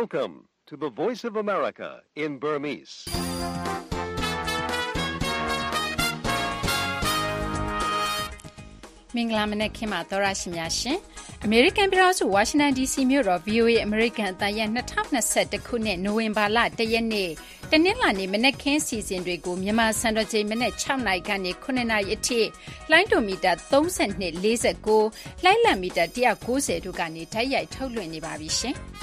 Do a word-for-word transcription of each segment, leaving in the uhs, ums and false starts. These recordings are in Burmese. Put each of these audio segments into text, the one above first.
Welcome to the Voice of America in Burmese. ။မင်္ဂလာမနက်ခင်းပါသောရရှိများရှင်။ American ပြည်ထောင်စု Washington ဒီ စီ မြို့တော် ဗွီအိုအေ American အသံရဲ့၂၀၂၁ခုနှစ်နိုဝင်ဘာလ၁ရက်နေ့တနင်္လာနေ့မနက်ခင်းစီစဉ်တွေကိုမြန်မာစံတော်ချိန်မနက်၆နာရီကနေ၇နာရီအထိလိုင်းဒိုမီတာ၃၂ ၄၉လိုင်းလံမီတာ၁၉၀တို့ကနေဓာတ်ရိုက်ထုတ်လွှင့်နေပါပြီရှင်။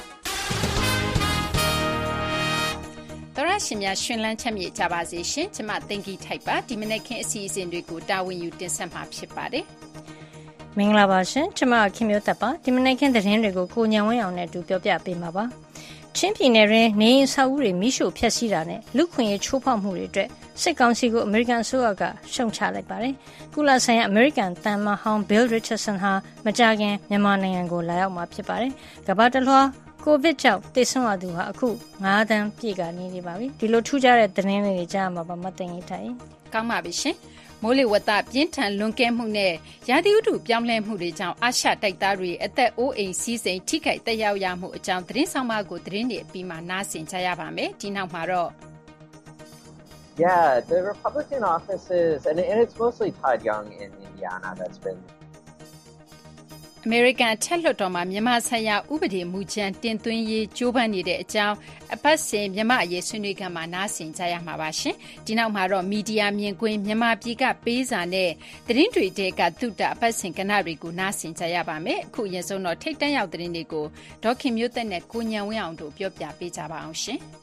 သောရရှင်များရှင်လန်းချက်မြေကြပါစေရှင်။ကျမသိင်္ဂီထိုက်ပါဒီမနက်ခင်းအစီအစဉ်တွေကိုတာဝန်ယူတင်ဆက်မှာဖြစ်ပါတယ်။မင်္ဂလာပါရှင်ကျမခင်မျိုးသက်ပါဒီမနေ့ခင်းသတင်းတွေကိုကိုညံဝင်းအောင်နဲ့အတူပြောပြပေးမှာပါချင်းပြည်နယ်တွင်နေအိမ်ဆောက်ဦးတွေမိရှို့ဖျက်ဆီးတာနဲ့လူခွင့်ရေးချိုးဖောက်မှုတွေအတွက်စစ်ကောင်စီကိုအမေရိကန်အစိုးရကရှုံချလိုက်ပါတယ်ကုလဆိုင်ရာအမေရိကန်တန်မဟောင်း Bill Richardson ဟာမကြာခင်မြန်မာနိုင်ငံကိုလာရောက်မှာဖြစ်ပါတယ်ကမ္ဘာတလွှာကိုဗစ်ကြောင့်သေဆုံးရသူဟာအခု၅သန်းပြည့်ကနေနေပါပြီဒီလိုထူးခြားတဲ့သတင်းလေးတွေကြားမှာပါမသိရင်ထိုင်ကောင်းပါပြီရှင်မိုးလေဝသပြင်းထန်လွန်ကဲမှုနဲ့ရာသီဥတုပြောင်းလဲမှုတွေကြောင့်အာရှတိုက်သားတွေအသက်အိုးအိမ်စီးစိမ်ထိခိုက်သက်ရောက်ရမှုအကြောင်းသတင်းဆောင်မကိုသတင်းတွေအပြီးမှာနားဆင်ကြရပါမယ်ဒီနောက်မှာတော့ Yeah, the Republican offices and, and it's mostly Todd Young in Indiana that's been American အထက်လွှတ်တော်မှာမြန်မာဆိုင်ရာဥပဒေမူကြမ်းတင်သွင်းရေးကြိုးပမ်းနေတဲ့အကြောင်းအပတ်စဉ်မြန်မာအရေးဆွေးနွေးခန်းမှာနားဆင်ကြရမှာပါရှင်။ဒီနောက်မှာတော့မီဒီယာမြင်ကွင်းမြန်မာပြည်ကပေးစာနဲ့သတင်းတွေတဲကသုတအပတ်စဉ်ကဏ္ဍတွေကိုနားဆင်ကြရပါမယ်။အခုအရင်ဆုံးတော့ထိတ်တန့်ရောက်သတင်းတွေကိုဒေါခင်မျိုးသက်နဲ့ကိုညံဝင်းအောင်တို့ပြောပြပေးကြပါအောင်ရှင်။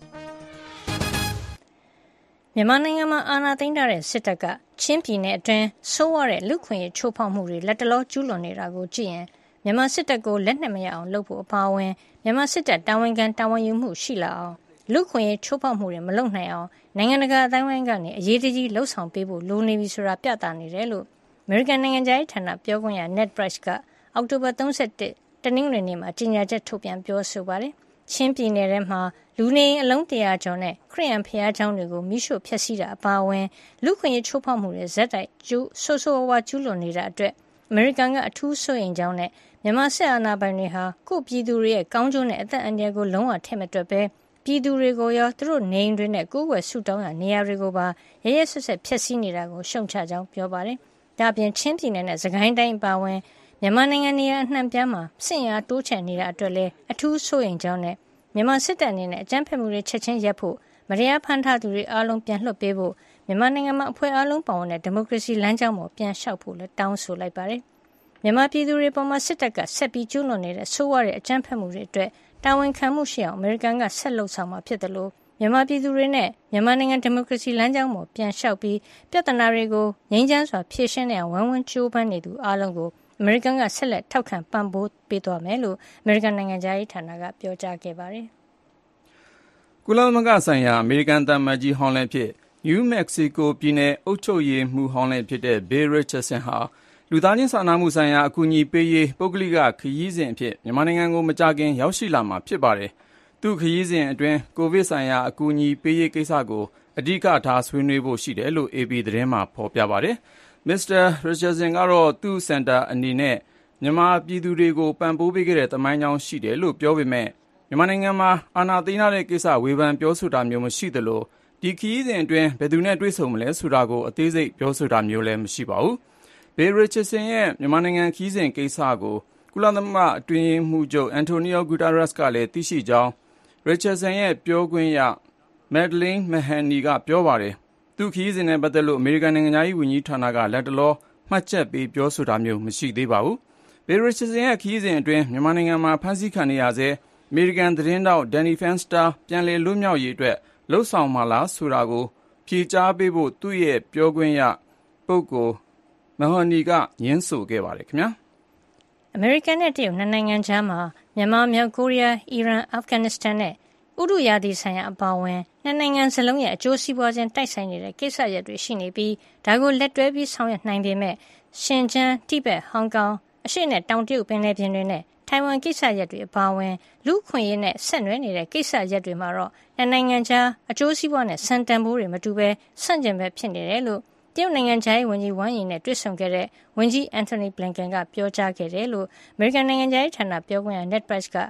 မြန်မာနိုင်ငံမှာအာဏာသိမ်းထားတဲ့စစ်တပ်ကချင်းပြည်နယ်အတွင်းဆိုးဝါးတဲ့လူခွင့်ရေးချိုးဖောက်မှုတွေလက်တလောကျူးလွန်နေတာကိုကြည့်ရင်မြန်မာစစ်တပ်ကိုလက်နက်မရအောင်လုပ်ဖို့အပါအဝင်မြန်မာစစ်တပ်တာဝန်ခံတာဝန်ယူမှုရှိလာအောင်လူခွင့်ရေးချိုးဖောက်မှုတွေမလုပ်နိုင်အောင်နိုင်ငံတကာအတိုင်းအဝိုင်းကနေအရေးတကြီးလှုံ့ဆော်ပေးဖို့လိုနေပြီဆိုတာပြသနေတယ်လို့ American နိုင်ငံသားရေးဌာနပြောခွင့်ရ Ned Price ကအောက်တိုဘာ၃၁တနင်္ဂနွေနေ့မှာကြေညာချက်ထုတ်ပြန်ပြောဆိုပါတယ်ချင်းပြည်နယ်ထဲမှာလူနေအလုံးတရာကျော်နဲ့ခရစ်ယာန်ဘုရားကျောင်းတွေကိုမိရှို့ဖျက်ဆီးတာအပါအဝင်လူခွင့်ရေးချိုးဖောက်မှုတွေဇက်တိုက်ကျူးဆိုးဆိုးဝါးကျူးလွန်နေတာအတွက်အမေရိကန်ကအထူးစိုးရိမ်ကြောင်းနဲ့မြန်မာစစ်အာဏာပိုင်တွေဟာကိုယ့်ပြည်သူတွေရဲ့ကောင်းကျိုးနဲ့အသက်အန္တရာယ်ကိုလုံးဝထည့်မတွက်ပဲပြည်သူတွေကိုရောသူတို့နေအိမ်တွေနဲ့ကိုယ်ွယ်ဆုတောင်းရနေရာတွေကိုပါရရဆွတ်ဆက်ဖျက်ဆီးနေတာကိုရှုံချကြောင်းပြောပါတယ်။ဒါ့အပြင်ချင်းပြည်နယ်နဲ့စကိုင်းတိုင်းအပါအဝင်မြန်မာနိုင်ငံနေရာအနှံ့ပြားမှာစစ်ရာတိုးချဲ့နေတာအတွက်လည်းအထူးစိုးရိမ်ကြောင်းနဲ့မြန်မာစစ်တပ်အနေနဲ့အကြမ်းဖက်မှုတွေချက်ချင်းရပ်ဖို့မတရားဖမ်းထားသူတွေအားလုံးပြန်လွှတ်ပေးဖို့မြန်မာနိုင်ငံမှာအဖွဲ့အားလုံးပါဝင်တဲ့ဒီမိုကရေစီလမ်းကြောင်းပေါ်ပြန်လျှောက်ဖို့လည်းတောင်းဆိုလိုက်ပါတယ်။မြန်မာပြည်သူတွေပေါ်မှာစစ်တပ်ကဆက်ပြီးကျူးလွန်နေတဲ့ဆိုးဝါးတဲ့အကြမ်းဖက်မှုတွေအတွက်တာဝန်ခံမှုရှိအောင်အမေရိကန်ကဆက်လုပ်ဆောင်မှာဖြစ်တယ်လို့မြန်မာပြည်သူတွေနဲ့မြန်မာနိုင်ငံဒီမိုကရေစီလမ်းကြောင်းပေါ်ပြန်လျှောက်ပြီးပြဿနာတွေကိုငြိမ်းချမ်းစွာဖြေရှင်းနိုင်အောင်ဝိုင်းဝန်းကြိုးပမ်းနေသူအားလုံးကိုအမေရိကန်ကဆက်လက်ထောက်ခံပံ့ပိုးပေးသွားမယ်လို့အမေရိကန်နိုင်ငံသားရေးဌာနကပြောကြားခဲ့ပါတယ်။ကုလသမဂ္ဂဆိုင်ရာအမေရိကန်သံအမတ်ကြီးဟောင်းလည်းဖြစ်နယူးမက္ကဆီကိုပြည်နယ်အုပ်ချုပ်ရေးမှူးဟောင်းလည်းဖြစ်တဲ့ Bill Richardson ဟာလူသားချင်းစာနာမှုဆိုင်ရာအကူအညီပေးရေးပုဂ္ဂလိကခရီးစဉ်အဖြစ်မြန်မာနိုင်ငံကိုမကြာခင်ရောက်ရှိလာမှာဖြစ်ပါတယ်။သူ့ခရီးစဉ်အတွင်းကိုဗစ်ဆိုင်ရာအကူအညီပေးရေးကိစ္စကိုအဓိကထားဆွေးနွေးဖို့ရှိတယ်လို့ အေပီ သတင်းမှာဖော်ပြပါတယ်။ မစ္စတာ Richardson ကတော့သူ့စင်တာအနေနဲ့မြန်မာပြည်သူတွေကိုပံ့ပိုးပေးခဲ့တဲ့သမိုင်းကြောင်းရှိတယ်လို့ပြောပေမဲ့မြန်မာနိုင်ငံမှာအာဏာသိမ်းထားတဲ့ကိစ္စဝေဖန်ပြောဆိုတာမျိုးမရှိသလိုဒီခရီးစဉ်အတွင်းဘယ်သူနဲ့တွေ့ဆုံမလဲဆိုတာကိုအသေးစိတ်ပြောဆိုတာမျိုးလည်းမရှိပါဘူး။ Bill Richardson ရဲ့မြန်မာနိုင်ငံခရီးစဉ်ကိစ္စကိုကုလသမဂ္ဂအတွင်းရေးမှူးချုပ်အန်တိုနီယိုဂူတာရက်စ်ကလည်းသိရှိကြောင်း Richardson ရဲ့ပြောခွင့်ရ Madeleine Mahoney ကပြောပါတယ်။သူခရီးစဉ်နဲ့ပတ်သက်လို့အမေရိကန်နိုင်ငံသားရေးဝန်ကြီးဌာနကလက်တလောမှတ်ချက်ပေးပြောဆိုတာမျိုးမရှိသေးပါဘူး။ Bill Richardson ရဲ့ခရီးစဉ်အတွင်းမြန်မာနိုင်ငံမှာဖမ်းဆီးခံနေရဆဲအမေရိကန်သတင်းတောက် Danny Fenster ပြန်လည်လွတ်မြောက်ရေးအတွက်လှုပ်ဆောင်မှာလားဆိုတာကိုဖြေကြားပေးဖို့သူ့ရဲ့ပြောခွင့်ရပုဂ္ဂိုလ် Mahoney ကညင်းဆိုခဲ့ပါတယ်ခင်ဗျာအမေရိကန်နဲ့တရုတ်နှစ်နိုင်ငံကြားမှာမြန်မာမြောက်ကိုရီးယားအီရန်အာဖဂန်နစ္စတန်နဲ့ဥတုရာသီဆိုင်ရာအပါအဝင်နှစ်နိုင်ငံစလုံးရဲ့အကျိုးစီးပွားချင်းတိုက်ဆိုင်နေတဲ့ကိစ္စရပ်တွေရှိနေပြီးဒါကိုလက်တွဲပြီးဆောင်ရွက်နိုင်ပေမဲ့ရှင်ကျန်းတိဘက်ဟောင်ကောင်အရှေ့နဲ့တောင်တရုတ်ပင်လယ်ပြင်တွေနဲ့ထိုင်ဝမ်ကိစ္စရပ်တွေအပါအဝင်လူခွင့်ရေးနဲ့ဆက်နွယ်နေတဲ့ကိစ္စရပ်တွေမှာတော့နိုင်ငံခြားအကျိုးစီးပွားနဲ့စံတန်ဖိုးတွေမတူဘဲဆန့်ကျင်ဘက်ဖြစ်နေတယ်လို့တရုတ်နိုင်ငံခြားရေးဝန်ကြီးဝမ်ယီနဲ့တွေ့ဆုံခဲ့တဲ့ဝန်ကြီးအန်တိုနီဘလင်ကန်ကပြောကြားခဲ့တယ်လို့အမေရိကန်နိုင်ငံခြားရေးဌာနပြောခွင့်ရ Ned Price က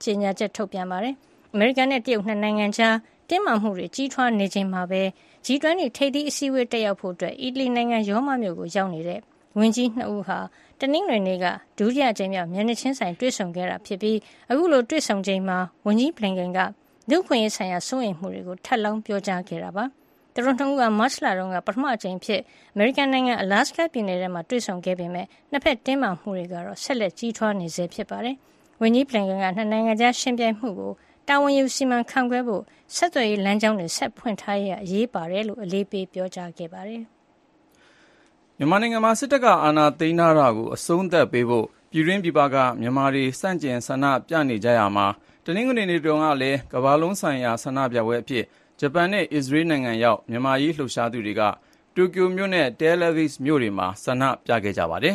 ကြေညာချက်ထုတ်ပြန်ပါတယ်။အမေရိကန်နဲ့တရုတ်နှစ်နိုင်ငံကြားတင်းမာမှုတွေကြီးထွားနေချိန်မှာပဲ ဂျီ ၂၀ ထိပ်သီးအစည်းအဝေးတက်ရောက်ဖို့အတွက်အီတလီနိုင်ငံရောမမြို့ကိုရောက်နေတဲ့ဝန်ကြီးနှစ်ဦးဟာတနင်္ဂနွေနေ့ကဒုတိယကြိမ်မြောက်မျက်နှာချင်းဆိုင်တွေ့ဆုံခဲ့တာဖြစ်ပြီးအခုလိုတွေ့ဆုံချိန်မှာဝန်ကြီးဘလင်ကန်ကလူ့အခွင့်အရေးဆိုင်ရာစိုးရိမ်မှုတွေကိုထပ်လောင်းပြောကြားခဲ့တာပါ။သူတို့နှစ်ဦးကမတ်လတုန်းကပထမအကြိမ်ဖြစ်အမေရိကန်နိုင်ငံအလားစကာပြည်နယ်ထဲမှာတွေ့ဆုံခဲ့ပေမဲ့နှစ်ဖက်တင်းမာမှုတွေကတော့ဆက်လက်ကြီးထွားနေဆဲဖြစ်ပါတယ်။ဝန်ကြီးဘလင်ကန်ကနှစ်နိုင်ငံကြားရှင်ပြိုင်မှုကိုတာဝန်ယူစီမံခန့်ခွဲဖို့ဆက်သွယ်ရေးလမ်းကြောင်းတွေဆက်ဖွင့်ထားရအရေးပါတယ်လို့အလေးပေးပြောကြားခဲ့ပါတယ်။မြန်မာနိုင်ငံမှာစစ်တပ်ကအာဏာသိမ်းထားတာကိုအဆုံးသတ်ပေးဖို့ပြည်တွင်းပြည်ပကမြန်မာတွေစန့်ကျင်ဆန္ဒပြနေကြရမှာတနင်္ဂနွေနေ့တုန်းကလည်းကမ္ဘာလုံးဆိုင်ရာဆန္ဒပြပွဲအဖြစ်ဂျပန်နဲ့အစ္စရေးနိုင်ငံရောက်မြန်မာရေးလှုပ်ရှားသူတွေကတိုကျိုမြို့နဲ့တဲလ်အဗစ်မြို့တွေမှာဆန္ဒပြခဲ့ကြပါတယ်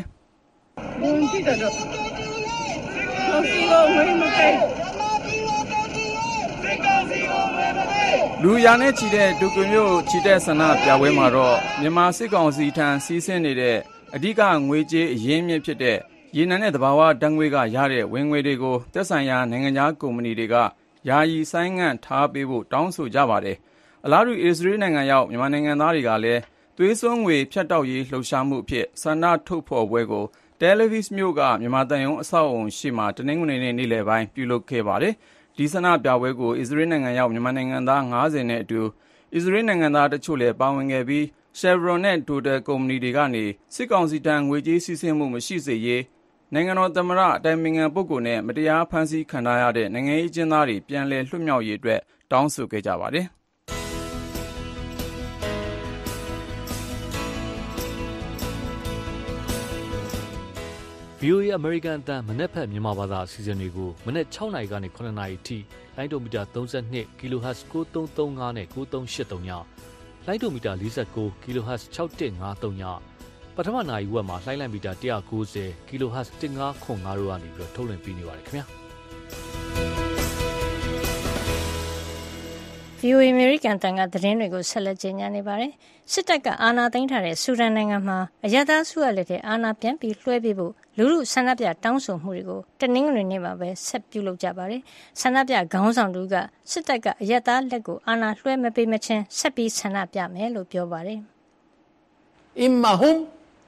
လူရာနဲ့ချီတဲ့တိုကျိုမြို့ချီတဲ့ဆန္ဒပြပွဲမှာတော့မြန်မာစစ်ကောင်စီထံစီးဆင်းနေတဲ့အဓိကငွေကြေးအရင်းမြစ်ဖြစ်တဲ့ရေနံနဲ့သဘာဝဓာတ်ငွေ့ကရတဲ့ဝင်ငွေတွေကိုသက်ဆိုင်ရာနိုင်ငံခြားကုမ္ပဏီတွေကယာယီဆိုင်းငံ့ထားပေးဖို့တောင်းဆိုကြပါတယ်။အလားတူအစ္စရေးနိုင်ငံရောက်မြန်မာနိုင်ငံသားတွေကလည်းသွေးစွန်းငွေဖြတ်တောက်ရေးလှုပ်ရှားမှုအဖြစ်ဆန္ဒထုတ်ဖော်ပွဲကိုတဲလ်အဗစ်မြို့ကမြန်မာတန်ယုံအဆောက်အုံရှိမှတနင်္ဂနွေနေ့နေ့လယ်ပိုင်းပြုလုပ်ခဲ့ပါတယ်။ဒီဆန္ဒပြပွဲကိုအစ္စရေးနိုင်ငံရောက်မြန်မာနိုင်ငံသား၅၀နဲ့အတူအစ္စရေးနိုင်ငံသားတချို့လည်းပါဝင်ခဲ့ပြီး Chevron နဲ့ Total ကုမ္ပဏီတွေကနေစစ်ကောင်စီတန်းငွေကြေးစီးဆင်းမှုမရှိစေရေးနိုင်ငံတော်သမ္မတအတိုင်ပင်ခံပုဂ္ဂိုလ်နဲ့မတရားဖမ်းဆီးခံထားရတဲ့နိုင်ငံရေးအကျဉ်းသားတွေပြန်လည်လွှတ်မြောက်ရေးအတွက်တောင်းဆိုခဲ့ကြပါတယ်။ဗွီအိုအေ American အသံမနက်ဖြန်မြန်မာဘာသာအစီအစဉ်တွေကိုမနက်၆နာရီကနေ၇နာရီအထိလိုင်းဒိုမီတာ၃၂ kHz ၉၃၃၅နဲ့၉၃၈၃ညလိုင်းဒိုမီတာ၄၉ kHz ၆၁၅၃ညပထမနာရီဝက်မှာလှိုင်းလိုင်းမီတာ၁၉၀ kHz ၁၅ခွန်၅တို့ကနေပြီးတော့ထုတ်လွှင့်ပေးနေပါတယ်ခင်ဗျာ။ဗွီအိုအေ American တန်ကသတင်းတွေကိုဆက်လက်ကြေညာနေပါတယ်။စစ်တပ်ကအာဏာသိမ်းထားတဲ့ဆူဒန်နိုင်ငံမှာအရပ်သားစုရလက်တဲ့အာဏာပြန်ပြီးလွှဲပေးဖို့လူလူဆန္ဒပြတောင်းဆိုမှုတွေကိုတနင်္ဂနွေနေ့မှာပဲဆက်ပြုလုပ်ကြပါတယ်။ဆန္ဒပြခေါင်းဆောင်တို့ကစစ်တပ်ကအရပ်သားလက်ကိုအာဏာလွှဲမပေးမချင်းဆက်ပြီးဆန္ဒပြမယ်လို့ပြောပါတယ်။ إما هم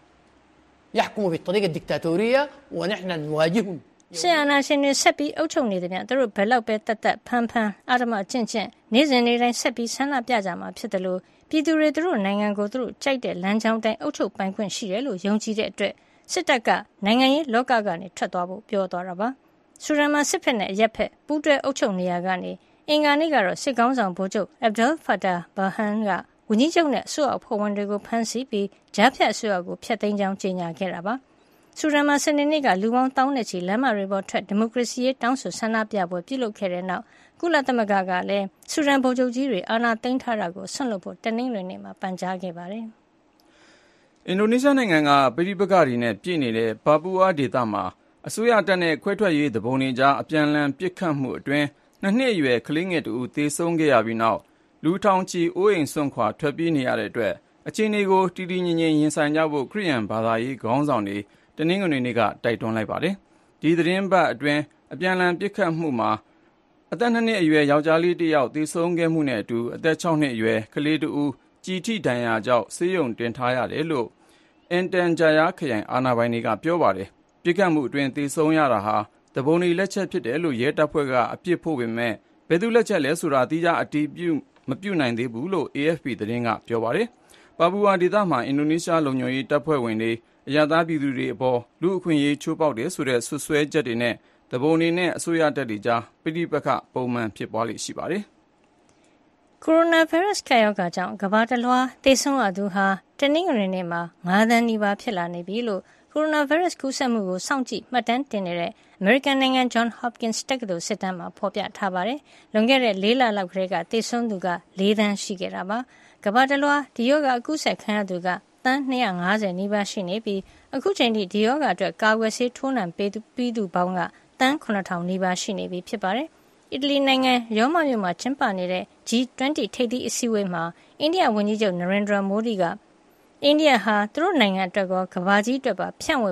يحكموا بالطريقة الدكتاتورية ونحن نواجههم ဆရာနာရှင်တွေဆက်ပြီးအုပ်ချုပ်နေတယ်ဗျသူတို့ဘယ်လောက်ပဲတတ်တတ်ဖမ်းဖမ်းအာဓမကျင့်ကျင့်နေ့စဉ်နေ့တိုင်းဆက်ပြီးဆန္ဒပြကြမှာဖြစ်တယ်လို့ပြည်သူတွေသူတို့နိုင်ငံကိုသူတို့ကြိုက်တဲ့လမ်းကြောင်းတိုင်းအုပ်ချုပ်ပိုင်ခွင့်ရှိတယ်လို့ယုံကြည်တဲ့အတွက်စစ်တပ်ကနိုင်ငံရေးလောကကနေထွက်သွားဖို့ပြောသွားတာပါဆူဒန်မှာစစ်ဖက်နဲ့အရက်ဖက်ပူးတွဲအုပ်ချုပ်နေရကနေအင်္ဂါနေ့ကတော့စစ်ကောင်းဆောင်ဗိုလ်ချုပ်အဗ်ဒယ်ဖတ်တာဘာဟန်ကဝန်ကြီးချုပ်နဲ့အစိုးရအဖွဲ့ဝင်တွေကိုဖမ်းဆီးပြီးကြားဖြတ်အစိုးရကိုဖျက်သိမ်းကြောင်းကြေညာခဲ့တာပါဆူဒန်မှာစနေနေ့ကလူပေါင်းတောင်းနဲ့ချီလမ်းမတွေပေါ်ထွက်ဒီမိုကရေစီရေးတောင်းဆိုဆန္ဒပြပွဲပြုလုပ်ခဲ့တဲ့နောက်ကုလသမဂ္ဂကလည်းဆူဒန်ဗိုလ်ချုပ်ကြီးတွေအာဏာသိမ်းထားတာကိုဆွန့်လွတ်ဖို့တနင်္ဂနွေနေ့မှာပန်ကြားခဲ့ပါတယ်။အင်ဒိုနီးရှားနိုင်ငံကပြည်ပကတွေနဲ့ပြည်နေတဲ့ဘာပူဝါဒေသမှာအစိုးရတပ်နဲ့ခွဲထွက်ရေးတပုံတွေကြားအပြန်အလှန်ပစ်ခတ်မှုအတွင်းနှစ်နှစ်အရွယ်ကလေးငယ်တူသေဆုံးခဲ့ရပြီးနောက်လူထောင်ချီအိုးအိမ်စွန့်ခွာထွက်ပြေးနေရတဲ့အတွက်အခြေအနေကိုတည်တည်ငြိမ်ငြိမ်ရင်ဆိုင်ကြဖို့ခရစ်ယာန်ဘာသာရေးခေါင်းဆောင်တွေတနင်္ဂနွေနေ့ကတိုက်တွန်းလိုက်ပါတယ်။ဒီသတင်းပတ်အတွင်းအပြန်အလှန်ပစ်ခတ်မှုမှာအသက်နှစ်နှစ်အရွယ်ယောက်ျားလေးတစ်ယောက်သေဆုံးခဲ့မှုနဲ့အတူအသက်၆နှစ်အရွယ်ကလေးတူကြည်ထိဒဏ်ရာကြောင့်ဆေးရုံတင်ထားရတယ်လို့အင်တန်ဂျာယာခရိုင်အာဏာပိုင်တွေကပြောပါတယ်။ပစ်ခတ်မှုအတွင်းသေဆုံးရတာဟာတပုံတွေလက်ချက်ဖြစ်တယ်လို့ရဲတပ်ဖွဲ့ကအပြစ်ဖို့ပေမဲ့ဘယ်သူလက်ချက်လဲဆိုတာတိကျအတည်ပြုမပြုနိုင်သေးဘူးလို့ အေအက်ဖ်ပီ သတင်းကပြောပါတယ်။ပါပူဝါဒေသမှာအင်ဒိုနီးရှားလုံခြုံရေးတပ်ဖွဲ့ဝင်တွေအရပ်သားပြည်သူတွေအပေါ်လူအခွင့်အရေးချိုးဖောက်တယ်ဆိုတဲ့ဆွဆွဲချက်တွေနဲ့တပုံတွေနဲ့အစိုးရတပ်တွေကြားပဋိပက္ခပုံမှန်ဖြစ်ပွားလေ့ရှိပါတယ်။ကိုရိုနာဗိုင်းရပ်စ်ကပ်ရောဂါကြောင့်ကမ္ဘာတလွှားသေဆုံးရသူဟာတနင်္ဂနွေနေ့မှာ၅သန်းနီးပါးဖြစ်လာနေပြီလို့ကိုရိုနာဗိုင်းရပ်စ်ကူးစက်မှုကိုစောင့်ကြည့်မှတ်တမ်းတင်နေတဲ့အမေရိကန်နိုင်ငံ Johns Hopkins တက္ကသိုလ်စစ်တမ်းမှာဖော်ပြထားပါတယ်။လွန်ခဲ့တဲ့လေးလလောက်ကတည်းကသေဆုံးသူက၄သန်းရှိခဲ့တာပါ။ကမ္ဘာတလွှားဒီရောဂါအကူးစက်ခံရသူကသန်း၂၅၀နီးပါးရှိနေပြီးအခုချိန်ထိဒီရောဂါအတွက်ကာကွယ်ဆေးထိုးနှံပေးသူပြီးသူပေါင်းကသန်း၇ထောင်နီးပါးရှိနေပြီဖြစ်ပါတယ်။အီတလီနိုင်ငံရောမမြို့မှာကျင်းပနေတဲ့ ဂျီ ၂၀ ထိပ်သီးအစည်းအဝေးမှာအိန္ဒိယဝန်ကြီးချုပ်နရင်ဒရာမိုဒီကအိန္ဒိယဟာသူတို့နိုင်ငံအတွက်ကောကမ္ဘာကြီးအတွက်ပါဖြန့်ဝေဖို့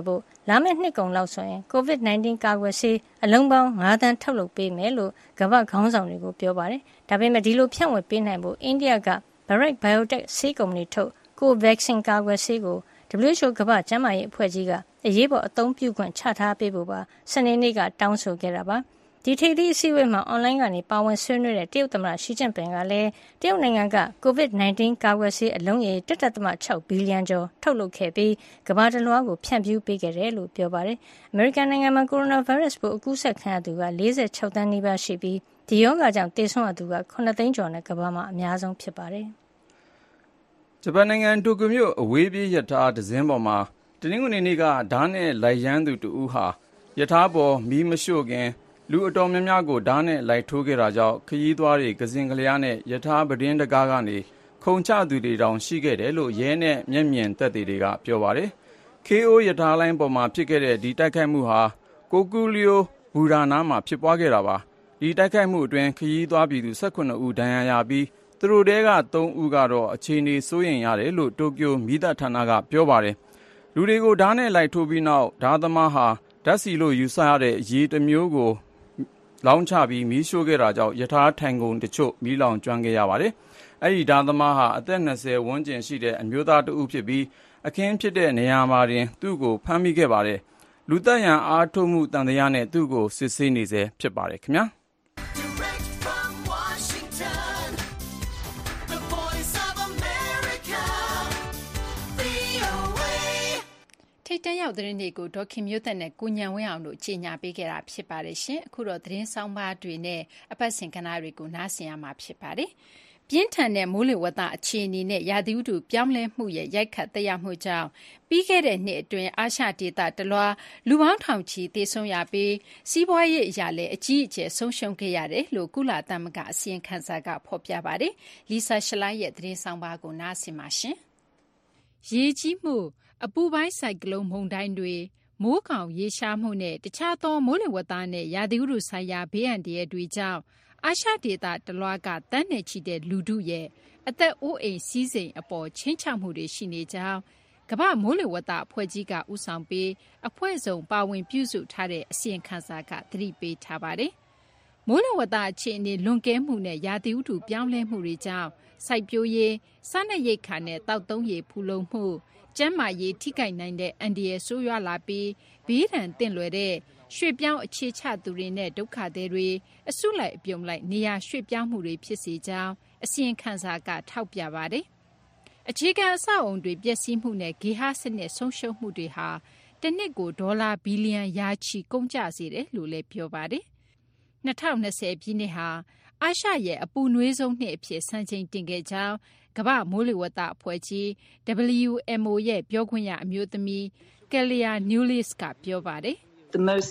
လာမယ့်နှစ်ကုန်လောက်ဆိုရင် ကိုဗစ် ၁၉ ကာကွယ်ဆေးအလုံးပေါင်း၅သန်းထုတ်လုပ်ပေးမယ်လို့ကမ္ဘာ့ခေါင်းဆောင်တွေကိုပြောပါတယ်။ဒါပေမဲ့ဒီလိုဖြန့်ဝေပေးနိုင်ဖို့အိန္ဒိယက Bharat Biotech ဆေးကုမ္ပဏီထုတ် Covaxin ကာကွယ်ဆေးကို W H O ကမ္ဘာ့ကျန်းမာရေးအဖွဲ့ကြီးကအရေးပေါ်အသုံးပြုခွင့်ချထားပေးဖို့ပါစနေနေ့ကတောင်းဆိုခဲ့တာပါ။ဒီထိပ်သီးအစည်းအဝေးမှာအွန်လိုင်းကနေပါဝင်ဆွေးနွေးတဲ့တရုတ်သမ္မတရှီကျင့်ပင်ကလည်းတရုတ်နိုင်ငံက ကိုဗစ် ၁၉ ကာကွယ်ဆေးအလုံးရေ ၁ ဒသမ ၆ ဘီလီယံကျော်ထုတ်လုပ်ခဲ့ပြီးကမ္ဘာတစ်လွှားကိုဖြန့်ဖြူးပေးခဲ့တယ်လို့ပြောပါတယ်။အမေရိကန်နိုင်ငံမှာကိုရိုနာဗိုင်းရပ်စ်ပိုးအကူးစက်ခံရသူက၄၆သန်းနီးပါးရှိပြီးဒီရောဂါကြောင့်သေဆုံးရသူက၇သိန်းကျော်နဲ့ကမ္ဘာမှာအများဆုံးဖြစ်ပါတယ်။ဂျပန်နိုင်ငံတိုကျိုမြို့အဝေးပြေးရထားတစ်စင်းပေါ်မှာတနင်္ဂနွေနေ့ကဓားနဲ့လိုက်ရမ်းသူတဦးဟာရထားပေါ်မီးမရှို့ခင်လူအတော်များများကိုဓားနဲ့လိုက်ထိုးခဲ့တာကြောင့်ခရီးသွားတွေကစင်ကလျားနဲ့ရထားပတင်းတကားကနေခုန်ချသူတွေတောင်ရှိခဲ့တယ်လို့ရဲနဲ့မျက်မြင်သက်သေတွေကပြောပါတယ်။ ကေအို ရထားလိုင်းပေါ်မှာဖြစ်ခဲ့တဲ့ဒီတိုက်ခိုက်မှုဟာကိုကူလီယိုဘူရာနာမှာဖြစ်ပွားခဲ့တာပါ။ဒီတိုက်ခိုက်မှုအတွင်းခရီးသွားပြည်သူ၁၇ဦးဒဏ်ရာရပြီးသူတို့ထဲက၃ဦးကတော့အခြေအနေစိုးရိမ်ရတယ်လို့တိုကျိုမီးသတ်ဌာနကပြောပါတယ်။လူတွေကိုဓားနဲ့လိုက်ထိုးပြီးနောက်ဓားသမားဟာဓာတ်ဆီလို့ယူဆရတဲ့ရေတစ်မျိုးကိုလောင်းချပြီးမီးရှို့ခဲ့တာကြောင့်ရထားထိုင်ကုန်တချို့မီးလောင်ကျွမ်းခဲ့ရပါတယ်။အဲဒီဓားသမားဟာအသက်၂၀ဝန်းကျင်ရှိတဲ့အမျိုးသားတဦးဖြစ်ပြီးအခင်းဖြစ်တဲ့နေရာမှာတင်သူ့ကိုဖမ်းမိခဲ့ပါတယ်။လူသက်ရန်အားထုတ်မှုတန်တရားနဲ့သူ့ကိုစစ်ဆေးနေဆဲဖြစ်ပါတယ်ခင်ဗျာ။ထိပ်တန်းရောက်သတင်းတွေကိုဒေါခင်မျိုးသက်နဲ့ကိုညံဝင်းအောင်တို့ကြီးညာပေးခဲ့တာဖြစ်ပါတယ်ရှင်အခုတော့သတင်းဆောင်ပါတွေနဲ့အပတ်စဉ်ကဏ္ဍတွေကိုနားဆင်ရမှာဖြစ်ပါတယ်ပြင်းထန်တဲ့မိုးလေဝသအခြေအနေနဲ့ရာသီဥတုပြောင်းလဲမှုရဲ့ရိုက်ခတ်သက်ရောက်မှုကြောင့်ပြီးခဲ့တဲ့နှစ်အတွင်းအာရှဒေသတလွှာလူပေါင်းထောင်ချီသေဆုံးရပြီးစီးပွားရေးအရာလည်းအကြီးအကျယ်ဆုံးရှုံးခဲ့ရတယ်လို့ကုလသမဂ္ဂအစီရင်ခံစာကဖော်ပြပါတယ်လီဆာရှလိုင်းရဲ့သတင်းဆောင်ပါကိုနားဆင်ပါရှင်ရေကြီးမှုအပူပိုင်းဆိုင်ကလုန်းမုန်တိုင်းတွေမိုးခေါင်ရေရှားမှုနဲ့တခြားသောမိုးလေဝသနဲ့ရာသီဥတုဆိုင်ရာဘေးအန္တရာယ်တွေကြောင့်အာရှဒေသတလွှားကတန်းနဲ့ချီတဲ့လူထုရဲ့အသက်အိုးအိမ်စီးစိမ်အပေါ်ချင်းချမှုတွေရှိနေကြောင်းကမ္ဘာမိုးလေဝသအဖွဲ့ကြီးကဥဆောင်ပြီးအဖွဲ့စုံပါဝင်ပြုစုထားတဲ့အစီရင်ခံစာကသတိပေးထားပါတယ်။မိုးလေဝသအခြေအနေလွန်ကဲမှုနဲ့ရာသီဥတုပြောင်းလဲမှုတွေကြောင့်စိုက်ပျိုးရေးစားနပ်ရိက္ခာနဲ့တောက်သုံးရေဖူလုံမှုကျန်းမာရေးထိခိုက်နိုင်တဲ့အန္တရာယ်ဆိုးရွားလာပြီးဘေးဒဏ်သင့်လွယ်တဲ့ရွှေ့ပြောင်းအခြေချသူတွေနဲ့ဒုက္ခသည်တွေအစုလိုက်အပြုံလိုက်နေရာရွှေ့ပြောင်းမှုတွေဖြစ်စေကြောင်းအစီရင်ခံစာကထောက်ပြပါတယ်။အခြေခံအဆောက်အုံတွေပျက်စီးမှုနဲ့ဂေဟစနစ်ဆုံးရှုံးမှုတွေဟာတစ်နှစ်ကိုဒေါ်လာဘီလီယံရာချီကုန်ကျစေတယ်လို့လည်းပြောပါတယ်။၂၀၂၀ပြည့်နှစ်ဟာအာရှရဲ့အပူနွေးဆုံးနှစ်အဖြစ်စံချိန်တင်ခဲ့ကြောင်းကမ္ဘာမိုးလေဝသအဖွဲ့ကြီး W M O ရဲ့ပြောခွင့်ရအမျိုးသမီး Kelia Newlis ကပြောပါတယ်။ The most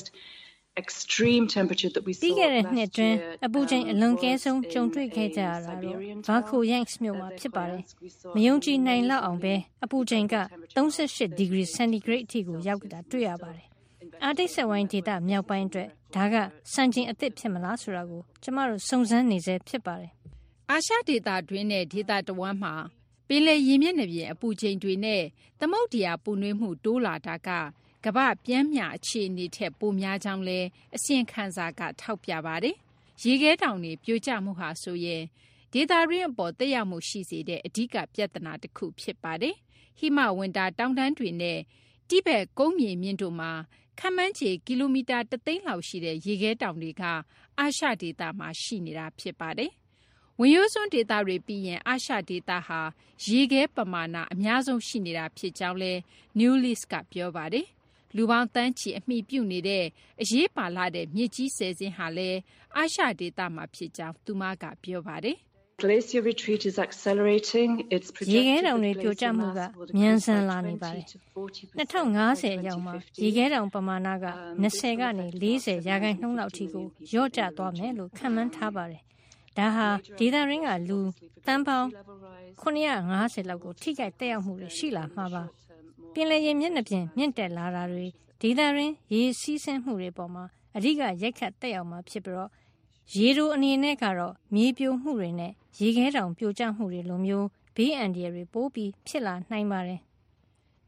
extreme temperature that we saw ပြီးခဲ့တဲ့နှစ်တွင်းအပူချိန်အလွန်ကဲဆုံးကြုံတွေ့ခဲ့ကြရတာတော့ဘာခိုယန့်စ်မြို့မှာဖြစ်ပါတယ်။မယုံကြည်နိုင်လောက်အောင်ပဲအပူချိန်က၃၈ဒီဂရီစင်တီဂရိတ်အထိကိုရောက်တာတွေ့ရပါတယ်။အာတိတ်ဆက်ဝိုင်းဒေသမြောက်ပိုင်းအတွက်ဒါကစံချိန်အသစ်ဖြစ်မလားဆိုတာကိုကျမတို့စုံစမ်းနေဆဲဖြစ်ပါတယ်။အာရှဒေသတွင်းနဲ့ဒေသတဝမ်းမှာပင်လယ်ရေမျက်နှာပြင်အပူချိန်တွေနဲ့သမုဒ္ဒရာပူနွေးမှုတိုးလာတာကကမ္ဘာပြင်းမြအခြေအနေထက်ပိုများကြောင်းလဲအစီရင်ခံစာကထောက်ပြပါတယ်။ရေခဲတောင်တွေပြိုကျမှုဟာဆိုရင်ဒေသရင်းအပေါ်သက်ရောက်မှုရှိစေတဲ့အဓိကပြဿနာတစ်ခုဖြစ်ပါတယ်။ဟိမဝန္တာတောင်တန်းတွေနဲ့တိဘက်ကုန်းမြေမြင့်တို့မှာခန့်မှန်းခြေကီလိုမီတာတစ်သိန်းလောက်ရှိတဲ့ရေခဲတောင်တွေကအာရှဒေသမှာရှိနေတာဖြစ်ပါတယ်။ဝင်ရိုးစွန်းဒေသတွေပြီးရင်အာရှဒေသဟာရေခဲပမာဏအများဆုံးရှိနေတာဖြစ်ကြောင်းလဲ Newlis ကပြောပါတယ်။လူပေါင်းတန်းချီအမိပြုတ်နေတဲ့အရေးပါလာတဲ့မြစ်ကြီးဆယ်စင်းဟာလည်းအာရှဒေသမှာဖြစ်ကြောင်းသူမကပြောပါတယ်။ Glacier retreat is accelerating. It's projected ရေခဲတောင်တွေပြိုကျမှုကမြန်ဆန်လာနေပါတယ်။၂၀၅၀အရောက်မှာရေခဲတောင်ပမာဏက၂၀ကနေ၄၀ရာခိုင်နှုန်းလောက်ထိကိုလျော့ကျသွားမယ်လို့ခန့်မှန်းထားပါတယ်။ဒါဟာဒေသရင်းကလူတန်းပေါင်းခုနှစ်ရာ၅၀လောက်ကိုထိခိုက်သက်ရောက်မှုတွေရှိလာမှာပါ။ပင်လယ်ရေမျက်နှာပြင်မြင့်တက်လာတာတွေဒေသရင်းရေစီးဆင်းမှုတွေပေါ်မှာအဓိကရိုက်ခတ်သက်ရောက်မှာဖြစ်ပြီးတော့ရေတိုအနေနဲ့ကတော့မြေပြိုမှုတွေနဲ့ရေခဲတောင်ပြိုကျမှုတွေလိုမျိုးဘေးအန္တရာယ်တွေပိုပြီးဖြစ်လာနိုင်ပါတယ်၂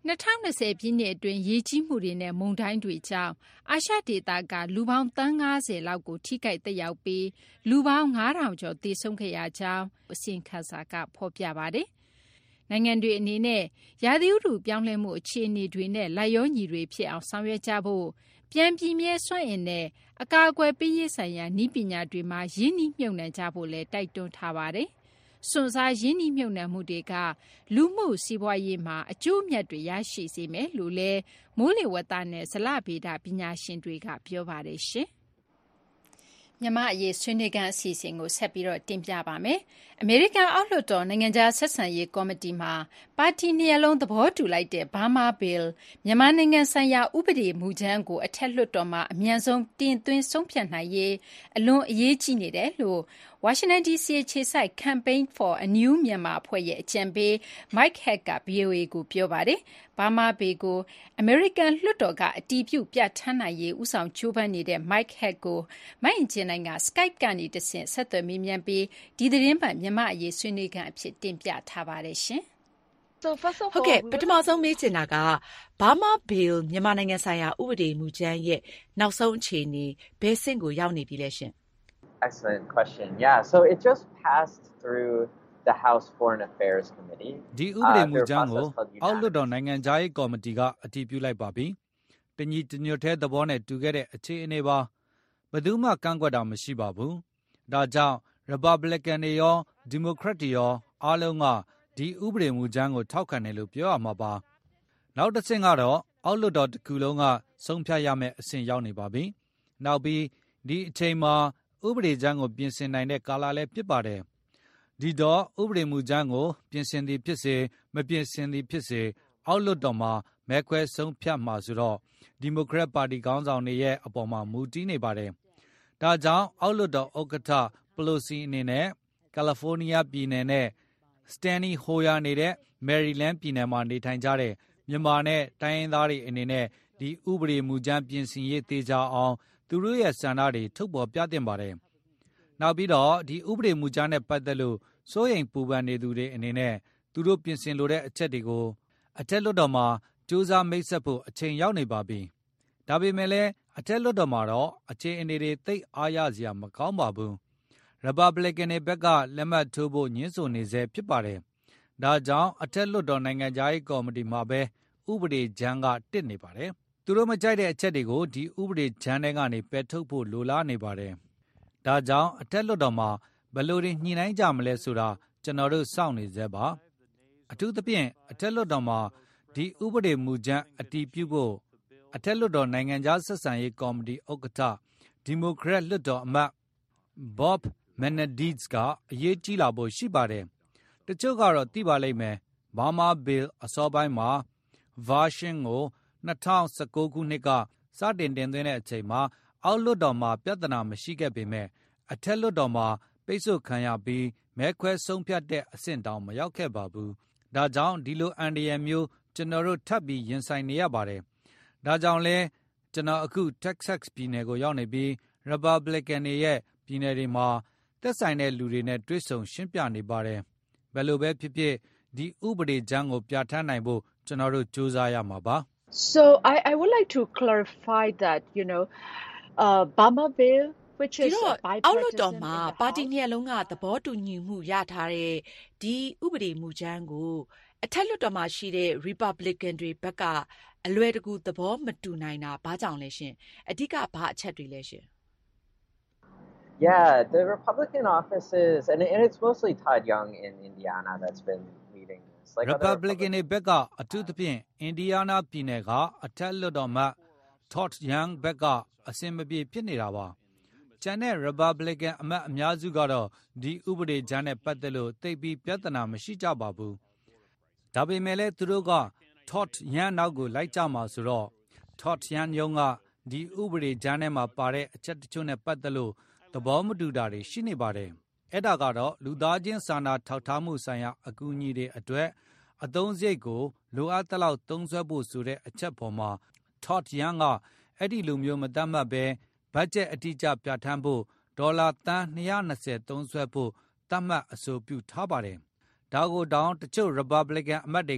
၂၀၂၀ပြည့်နှစ်အတွင်းရေကြီးမှုတွေနဲ့မုန်တိုင်းတွေကြောင့်အာရှဒေသကလူပေါင်းသန်း၅၀လောက်ကိုထိခိုက်သက်ရောက်ပြီးလူပေါင်း၅ထောင်ကျော်သေဆုံးခဲ့ရကြောင်းအစီရင်ခံစာကဖော်ပြပါတယ်။နိုင်ငံတွေအနေနဲ့ရာသီဥတုပြောင်းလဲမှုအခြေအနေတွေနဲ့လိုက်လျောညီတွေဖြစ်အောင်ဆောင်ရွက်ကြဖို့ပြန်ပြင်းမြဲစွမ်းအင်နဲ့အကာအကွယ်ပေးရေးဆိုင်ရာနည်းပညာတွေမှာရင်းနှီးမြှုပ်နှံကြဖို့လည်းတိုက်တွန်းထားပါတယ်။စွန့်စားရင်းနှီးမြှုပ်နှံမှုတွေကလူမှုစီးပွားရေးမှာအကျိုးအမြတ်တွေရရှိစေမယ်လို့လည်းမိုးလေဝသနဲ့ဇလဗေဒပညာရှင်တွေကပြောပါတယ်ရှင်။မြန်မာ့အရေးဆွေးနွေးခန်းအစီအစဉ်ကိုဆက်ပြီးတော့တင်ပြပါမယ်။အမေရိကန်အောက်လွှတ်တော်နိုင်ငံခြားဆက်ဆံရေးကော်မတီမှာပါတီနှစ်ရပ်လုံးသဘောတူလိုက်တဲ့ Burma Bill မြန်မာနိုင်ငံဆိုင်ရာဥပဒေမူကြမ်းကိုအထက်လွှတ်တော်မှာအမြန်ဆုံးတင်သွင်းဆုံးဖြတ်နိုင်ရေးအလွန်အရေးကြီးနေတယ်လို့ဝါရှင်တန် ဒီ စီ အခြေစိုက် Campaign for a New Myanmar အဖွဲ့ရဲ့အကြံပေး Mike Hack က ဗွီအိုအေ ကိုပြောပါတယ်။ Burma Bill ကိုအမေရိကန်လွှတ်တော်ကအတည်ပြုပြဋ္ဌာန်းနိုင်ရေးဦးဆောင်ကြိုးပမ်းနေတဲ့ Mike Hack ကိုမအင်ကြင်းနိုင်က Skype ကနေတဆင့်ဆက်သွယ်မေးမြန်းပြီးဒီသတင်းပတ်မြန်မာ့အရေးဆွေးနွေးခန်းအဖြစ်တင်ပြထားပါတယ်ရှင်။ So first of all ဟုတ်ကဲ့ပထမဆုံးမေးချင်တာက Burma Bill မြန်မာနိုင်ငံဆိုင်ရာဥပဒေမူကြမ်းရဲ့နောက်ဆုံးအခြေအနေဘယ်ဆင့်ကိုရောက်နေပြီလဲရှင်။ Excellent question. Yeah, so it just passed through the House Foreign Affairs Committee. ဒီဥပဒေမူကြမ်းကိုအောက်လွှတ်တော်နိုင်ငံခြားရေးကော်မတီကအတည်ပြုလိုက်ပါပြီ။တညီတညွတ်တဲ့သဘောနဲ့တူခဲ့တဲ့အခြေအနေပါ။ဘယ်သူမှကန့်ကွက်တာမရှိပါဘူး။ဒါကြောင့် Republican တွေရော Democrat တွေရောအားလုံးကဒီဥပဒေမူကြမ်းကိုထောက်ခံတယ်လို့ပြောရမှာပါ။နောက်တစ်ဆင့်ကတော့အောက်လွှတ်တော်တစ်ခုလုံးကဆုံးဖြတ်ရမယ့်အဆင့်ရောက်နေပါပြီ။နောက်ပြီးဒီအချိန်မှာဥပဒေကြမ်းကိုပြင်ဆင်နိုင်တဲ့ကာလလည်းဖြစ်ပါတယ်။ဒီတော့ဥပဒေမူကြမ်းကိုပြင်ဆင်သည်ဖြစ်စေမပြင်ဆင်သည်ဖြစ်စေအောက်လွှတ်တော်မှာမဲခွဲဆုံးဖြတ်မှာဆိုတော့ဒီမိုကရက်ပါတီခေါင်းဆောင်တွေရဲ့အပေါ်မှာမူတည်နေပါတယ်။ဒါကြောင့်အောက်လွှတ်တော်ဥက္ကဋ္ဌပလိုစီအနေနဲ့ကယ်လီဖိုးနီးယားပြည်နယ်နဲ့စတန်နီဟိုယာနေတဲ့မယ်ရီလန်းပြည်နယ်မှာနေထိုင်ကြတဲ့မြန်မာနဲ့တိုင်းရင်းသားတွေအနေနဲ့ဒီဥပဒေမူကြမ်းပြင်ဆင်ရေးသေးကြအောင်သူတို့ရဲ့ဆန္ဒတွေထုတ်ပေါ်ပြသင့်ပါတယ်။နောက်ပြီးတော့ဒီဥပဒေမူကြမ်းနဲ့ပတ်သက်လို့စိုးရိမ်ပူပန်နေသူတွေအနေနဲ့သူတို့ပြင်ဆင်လိုတဲ့အချက်တွေကိုအထက်လွှတ်တော်မှာစူးစမ်းမိတ်ဆက်ဖို့အချိန်ရောက်နေပါပြီ။ဒါပေမဲ့လည်းအထက်လွှတ်တော်မှာတော့အခြေအနေတွေသိပ်အားရစရာမကောင်းပါဘူး။ Republican တွေဘက်ကလက်မှတ်ထိုးဖို့ညှင်းဆိုနေဆဲဖြစ်ပါတယ်။ဒါကြောင့်အထက်လွှတ်တော်နိုင်ငံခြားရေးကော်မတီမှာပဲဥပဒေကြမ်းကတစ်နေပါတယ်။သူတို့မကြိုက်တဲ့အချက်တွေကိုဒီဥပဒေကြမ်းထဲကနေပယ်ထုတ်ဖို့လိုလားနေပါတယ်။ဒါကြောင့်အထက်လွှတ်တော်မှာဘယ်လိုတွေညှိနှိုင်းကြမလဲဆိုတာကျွန်တော်တို့စောင့်နေသေးပါ။အထူးသဖြင့်အထက်လွှတ်တော်မှာဒီဥပဒေမူကြမ်းအတည်ပြုဖို့အထက်လွှတ်တော်နိုင်ငံခြားဆက်ဆံရေးကော်မတီဥက္ကဋ္ဌဒီမိုကရက်လွှတ်တော်အမတ် Bob Menendez ကအရေးကြီးလာဖို့ရှိပါတယ်။တချို့ကတော့သိပါလိမ့်မယ်။ Burma Bill အစောပိုင်းမှာ version ကို၂၀၁၉ခုနှစ်ကစတင်တင်သွင်းတဲ့အချိန်မှာအောက်လွှတ်တော်မှာပြဿနာမရှိခဲ့ပေမဲ့အထက်လွှတ်တော်မှာပိတ်ဆို့ခံရပြီးမဲခွဲဆုံးဖြတ်တဲ့အဆင့်တောင်မရောက်ခဲ့ပါဘူး။ဒါကြောင့်ဒီလိုအန္တရာယ်မျိုးကျွန်တော်တို့ထပ်ပြီးရင်ဆိုင်နေရပါတယ်။ဒါကြောင့်လဲကျွန်တော်အခု Texas ပြည်နယ်ကိုရောက်နေပြီး Republican တွေရဲ့ပြည်နယ်တွေမှာသက်ဆိုင်တဲ့လူတွေနဲ့တွေ့ဆုံရှင်းပြနေပါတယ်။ဘယ်လိုပဲဖြစ်ဖြစ်ဒီဥပဒေကြမ်းကိုပြဋ္ဌာန်းနိုင်ဖို့ကျွန်တော်တို့စူးစမ်းရမှာပါ။ So I, I would like to clarify that, you know, uh, Burma Bill, which is ဒီတော့အောက်လွှတ်တော်မှာပါတီနှစ်ရပ်လုံးကသဘောတူညီမှုရထားတဲ့ဒီဥပဒေမူကြမ်းကိုအထက်လွှတ်တော်မှာရှိတဲ့ Republican တွေဘက်ကအလွယ်တကူသဘောမတူနိုင်တာဘာကြောင့်လဲရှင်။အဓိကဘာအချက်တွေလဲရှင်။ Yeah, the Republican offices, and, and it's mostly Todd Young in Indiana that's been leading this. Like Republican တွေဘက်ကအထူးသဖြင့်အင်ဒီယားနားပြည်နယ်ကအထက်လွှတ်တော်မှ Todd Young ဘက်ကအစင်မပြေဖြစ်နေတာပါ။ကျန်တဲ့ Republican အမတ်အများစုကတော့ဒီဥပဒေကြမ်းနဲ့ပတ်သက်လို့သိပြီးပြဿနာမရှိကြပါဘူး။ဒါပေမဲ့လည်းသူတို့က Todd Young နောက်ကိုလိုက်ကြမှာဆိုတော့ Todd Young ရုံးကဒီဥပဒေကြမ်းထဲမှာပါတဲ့အချက်တချို့နဲ့ပတ်သက်လို့သဘောမတူတာတွေရှိနေပါတယ်။အဲ့ဒါကတော့လူသားချင်းစာနာထောက်ထားမှုဆိုင်ရာအကူအညီတွေအတွက်အသုံးစရိတ်ကိုလိုအပ်တဲ့လောက်သုံးစွဲဖို့ဆိုတဲ့အချက်ပေါ်မှာ Todd Young ကအဲ့ဒီလိုမျိုးမသတ်မှတ်ပဲဘတ်ဂျက်အတိအကျပြဋ္ဌာန်းဖို့ဒေါ်လာသန်း၂၂၀သုံးစွဲဖို့သတ်မှတ်အဆိုပြုထားပါတယ်။ဒါကိုတောင်တချို့ Republican အမတ်တွေက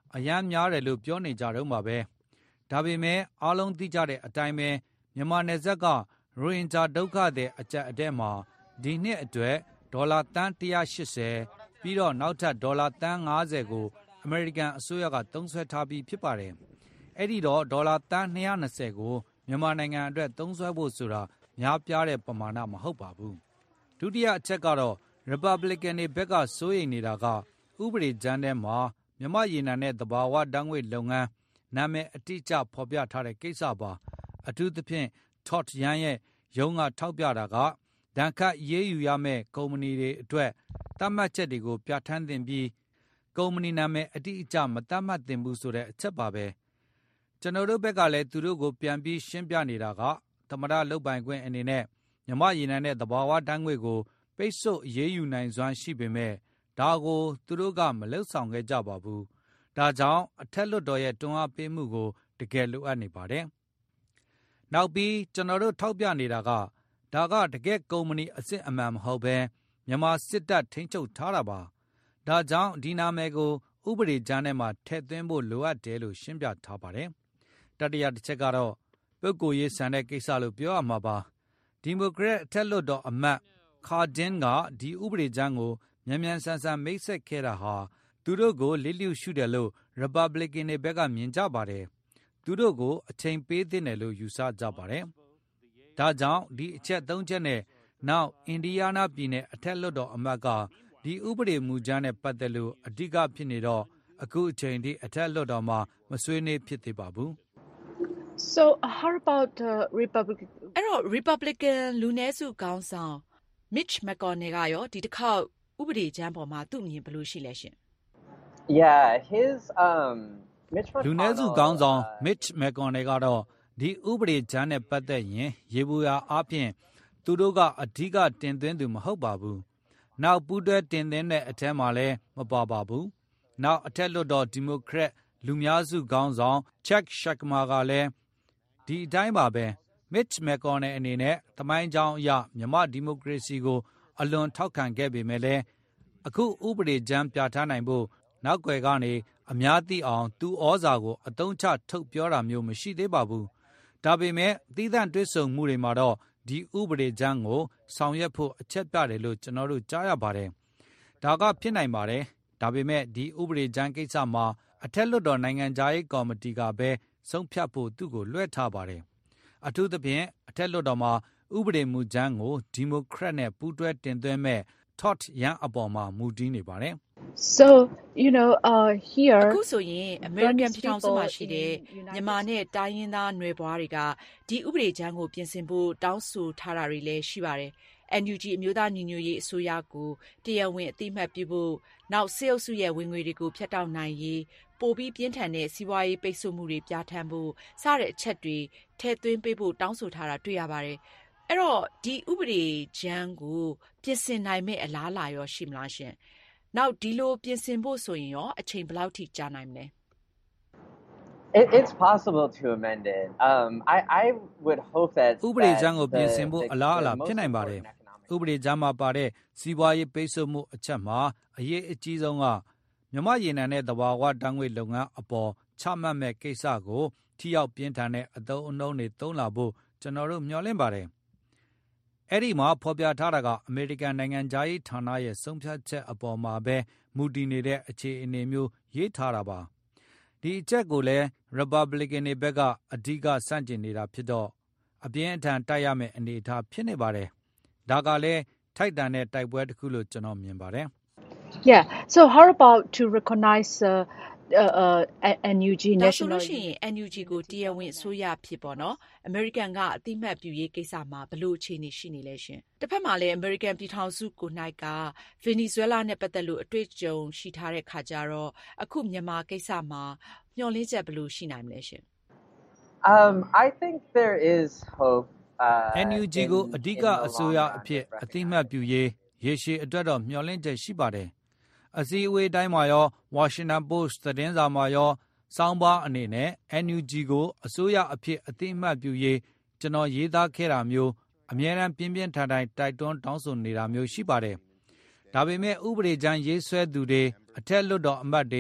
အရန်များတယ်လို့ပြောနေကြတော့မှာပဲဒါပေမဲ့အားလုံးသိကြတဲ့အတိုင်းပဲမြန်မာနယ်စပ်ကရိုဟင်ဂျာဒုက္ခသည်အကြက်အတဲမှာဒီနှစ်အတွက်ဒေါ်လာတန်းone hundred eightyပြီးတော့နောက်ထပ်ဒေါ်လာတန်းfiftyကိုအမေရိကန်အစိုးရကသုံးစွဲထားပြီးဖြစ်ပါတယ်အဲ့ဒီတော့ဒေါ်လာတန်းtwo hundred twentyကိုမြန်မာနိုင်ငံအတွက်သုံးစွဲဖို့ဆိုတာများပြားတဲ့ပမာဏမဟုတ်ပါဘူးဒုတိယအချက်ကတော့ Republican တွေဘက်ကစိုးရိမ်နေတာကဥပဒေကြမ်းထဲမှာမြန်မာရေနံနဲ့သဘာဝဓာတ်ငွေ့လုပ်ငန်းနာမည်အတိအကျဖော်ပြထားတဲ့ကိစ္စပါအထူးသဖြင့် Todd Young ရဲ့ရုံးကထောက်ပြတာကဒဏ်ခတ်ရေးယူရမယ့်ကုမ္ပဏီတွေအတွက်သတ်မှတ်ချက်တွေကိုပြဋ္ဌာန်းသင့်ပြီးကုမ္ပဏီနာမည်အတိအကျမသတ်မှတ်သင့်ဘူးဆိုတဲ့အချက်ပါပဲကျွန်တော်တို့ဘက်ကလည်းသူတို့ကိုပြန်ပြီးရှင်းပြနေတာကသမရလုတ်ပိုင်ခွင့်အနေနဲ့မြန်မာရေနံနဲ့သဘာဝဓာတ်ငွေ့ကိုပိတ်ဆို့ရေးယူနိုင်စွမ်းရှိပေမဲ့ဒါကိုသူတို့ကမလှုပ်ဆောင်ခဲ့ကြပါဘူးဒါကြောင့်အထက်လွှတ်တော်ရဲ့တွန်းအားပေးမှုကိုတကယ်လိုအပ်နေပါတယ်နောက်ပြီးကျွန်တော်တို့ထောက်ပြနေတာကဒါကတကယ်ကုမ္ပဏီအစစ်အမှန်မဟုတ်ဘဲမြန်မာစစ်တပ်ထိန်းချုပ်ထားတာပါဒါကြောင့်ဒီနာမည်ကိုဥပဒေကြမ်းထဲမှာထည့်သွင်းဖို့လိုအပ်တယ်လို့ရှင်းပြထားပါတယ်တတိယတစ်ချက်ကတော့ပုဂ္ဂိုလ်ရေးဆန်တဲ့ကိစ္စလို့ပြောရမှာပါဒီမိုကရက်အထက်လွှတ်တော်အမတ်ခါဒင်းကဒီဥပဒေကြမ်းကိုမြန်မြန်ဆန်ဆန်မိတ်ဆက်ခဲ့တာဟာသူတို့ကိုလစ်လျူရှုတယ်လို့ Republican တွေဘက်ကမြင်ကြပါတယ်သူတို့ကိုအချိန်ပေးသင့်တယ်လို့ယူဆကြပါတယ်ဒါကြောင့်ဒီအချက်သုံးချက်နဲ့နောက်အင်ဒီယားနားပြည်နယ်အထက်လွှတ်တော်အမတ်ကဒီဥပဒေမူကြမ်းနဲ့ပတ်သက်လို့အဓိကဖြစ်နေတော့အခုအချိန်ထိအထက်လွှတ်တော်မှာမဆွေးနွေးဖြစ်သေးပါဘူး So how about uh, Republican အဲ့တော့ Republican လူနည်းစုခေါင်းဆောင် Mitch McConnell ကရောဒီတစ်ခေါက်ဥပဒေကြမ်းပေါ်မှာသူ့မြင်ဘယ်လိုရှိလဲရှင် Yeah his um Mitch McConnell လူနည်းစုခေါင်းဆောင် Mitch McConnell ကတော့ဒီဥပဒေကြမ်းနဲ့ပတ်သက်ရင်ရေဘူးရာအပြင်သူတို့ကအဓိကတင်သွင်းသူမဟုတ်ပါဘူးနောက်ပူးတွဲတင်သွင်းတဲ့အထက်မှာလည်းမပါပါဘူးနောက်အထက်လွှတ်တော်ဒီမိုကရက်လူများစုခေါင်းဆောင် Chuck Schumer ကလည်းဒီအတိုင်းပါပဲ Mitch McConnell အနေနဲ့သမိုင်းကြောင်းအရမြန်မာဒီမိုကရေစီကိုအလွန်ထောက်ခံခဲ့ပေမဲ့လည်းအခုဥပဒေကြမ်းပြဋ္ဌာန်းနိုင်ဖို့နောက်ွယ်ကနေအများသိအောင်သူဩဇာကိုအသုံးချထုတ်ပြောတာမျိုးမရှိသေးပါဘူးဒါပေမဲ့သီးသန့်တွဲဆုံမှုတွေမှာတော့ဒီဥပဒေကြမ်းကိုဆောင်ရွက်ဖို့အချက်ပြတယ်လို့ကျွန်တော်တို့ကြားရပါတယ်ဒါကဖြစ်နိုင်ပါတယ်ဒါပေမဲ့ဒီဥပဒေကြမ်းကိစ္စမှာအထက်လွှတ်တော်နိုင်ငံခြားရေးကော်မတီကပဲဆုံးဖြတ်ဖို့သူ့ကိုလွှဲထားပါတယ်အထူးသဖြင့်အထက်လွှတ်တော်မှာဥပဒေမူကြမ်းကိုဒီမိုကရက်နဲ့ပူးတွဲတင်သွင်းမဲ့ Todd Young အပေါ်မှာမူတည်နေပါတယ် So you know uh here အခုဆိုရင် American ပြည်ထောင်စုမှာရှိတဲ့မြန်မာနဲ့တိုင်းရင်းသားနွယ်ဘွားတွေကဒီဥပဒေကြမ်းကိုပြင်ဆင်ဖို့တောင်းဆိုထားတာတွေလည်းရှိပါတယ် N U G အမျိုးသားညီညွတ်ရေးအစိုးရကိုတရားဝင်အသိမှတ်ပြုဖို့နောက်စစ်အုပ်စုရဲ့ဝင်ငွေတွေကိုဖျက်တောက်နိုင်ရေးပိုပြီးပြင်းထန်တဲ့စီးပွားရေးပိတ်ဆို့မှုတွေပြဋ္ဌာန်းဖို့စတဲ့အချက်တွေထည့်သွင်းပေးဖို့တောင်းဆိုထားတာတွေ့ရပါတယ်အဲ့တော့ဒီဥပဒေကြမ်းကိုပြင်ဆင်နိုင်မယ့်အလားအလာရောရှိမလားရှင်နောက်ဒီလိုပြင်ဆင်ဖို့ဆိုရင်ရောအချိန်ဘယ်လောက်ထိကြာနိုင်မလဲ It, it's possible to amend it. Um, I, I would hope that ဥပဒေကြမ်းကိုပြင်ဆင်ဖို့အလားအလာဖြစ်နိုင်ပါတယ်ဥပဒေကြမ်းမှာပါတဲ့စီးပွားရေးပိတ်ဆို့မှုအချက်မှာအရေးအကြီးဆုံးကမြန်မာရေနံနဲ့သဘာဝဓာတ်ငွေ့လုပ်ငန်းအပေါ်ချမှတ်မဲ့ကိစ္စကိုထိရောက်ပြင်းထန်တဲ့အသုံးအနှုန်းတွေသုံးလာဖို့ကျွန်တော်တို့မျှော်လင့်ပါတယ်အဲ့ဒီမှာဖော်ပြထားတာကအမေရိကန်နိုင်ငံသားရေးဌာနရဲ့ဆုံးဖြတ်ချက်အပေါ်မှာပဲမူတည်နေတဲ့အခြေအနေမျိုးရေးထားတာပါဒီအချက်ကိုလည်း Republican တွေဘက်ကအဓိကစန့်ကျင်နေတာဖြစ်တော့အပြင်းအထန်တိုက်ရမယ့်အနေအထားဖြစ်နေပါတယ်ဒါကလည်းထိုက်တန်တဲ့တိုက်ပွဲတစ်ခုလို့ကျွန်တော်မြင်ပါတယ် Yeah so how about to recognize uh, uh, uh, N U G national ဒါဆိုလို့ရှိရင် N U G ကိုတရားဝင်အစိုးရဖြစ်ပေါ့နော် American ကအတိမတ်ပြုရေးကိစ္စမှာဘယ်လိုအခြေအနေရှိနေလဲရှင်တစ်ဖက်မှာလည်း American ပြည်ထောင်စုကို၌က Venezuela နဲ့ပတ်သက်လို့အတွေ့အကြုံရှိထားတဲ့ခါကြတော့အခုမြန်မာကိစ္စမှာမျှော်လင့်ချက်ဘယ်လိုရှိနိုင်မလဲရှင် Um I think there is hope uh N U G ကိုအဓိကအစိုးရအဖြစ်အတိမတ်ပြုရေးရေရှည်အတွက်တော့မျှော်လင့်ချက်ရှိပါတယ်အစည်းအဝေးတိုင်းမှာရော Washington Post သတင်းစာမှာရောစောင်းပါအနေနဲ့ N U G ကိုအစိုးရအဖြစ်အသိအမှတ်ပြုရေးကျွန်တော်ရေးသားခဲ့တာမျိုးအမြဲတမ်းပြင်းပြင်းထန်ထန်တိုက်တွန်းတောင်းဆိုနေတာမျိုးရှိပါတယ်။ဒါပေမဲ့ဥပဒေကြမ်းရေးဆွဲသူတွေအထက်လွှတ်တော်အမတ်တွေ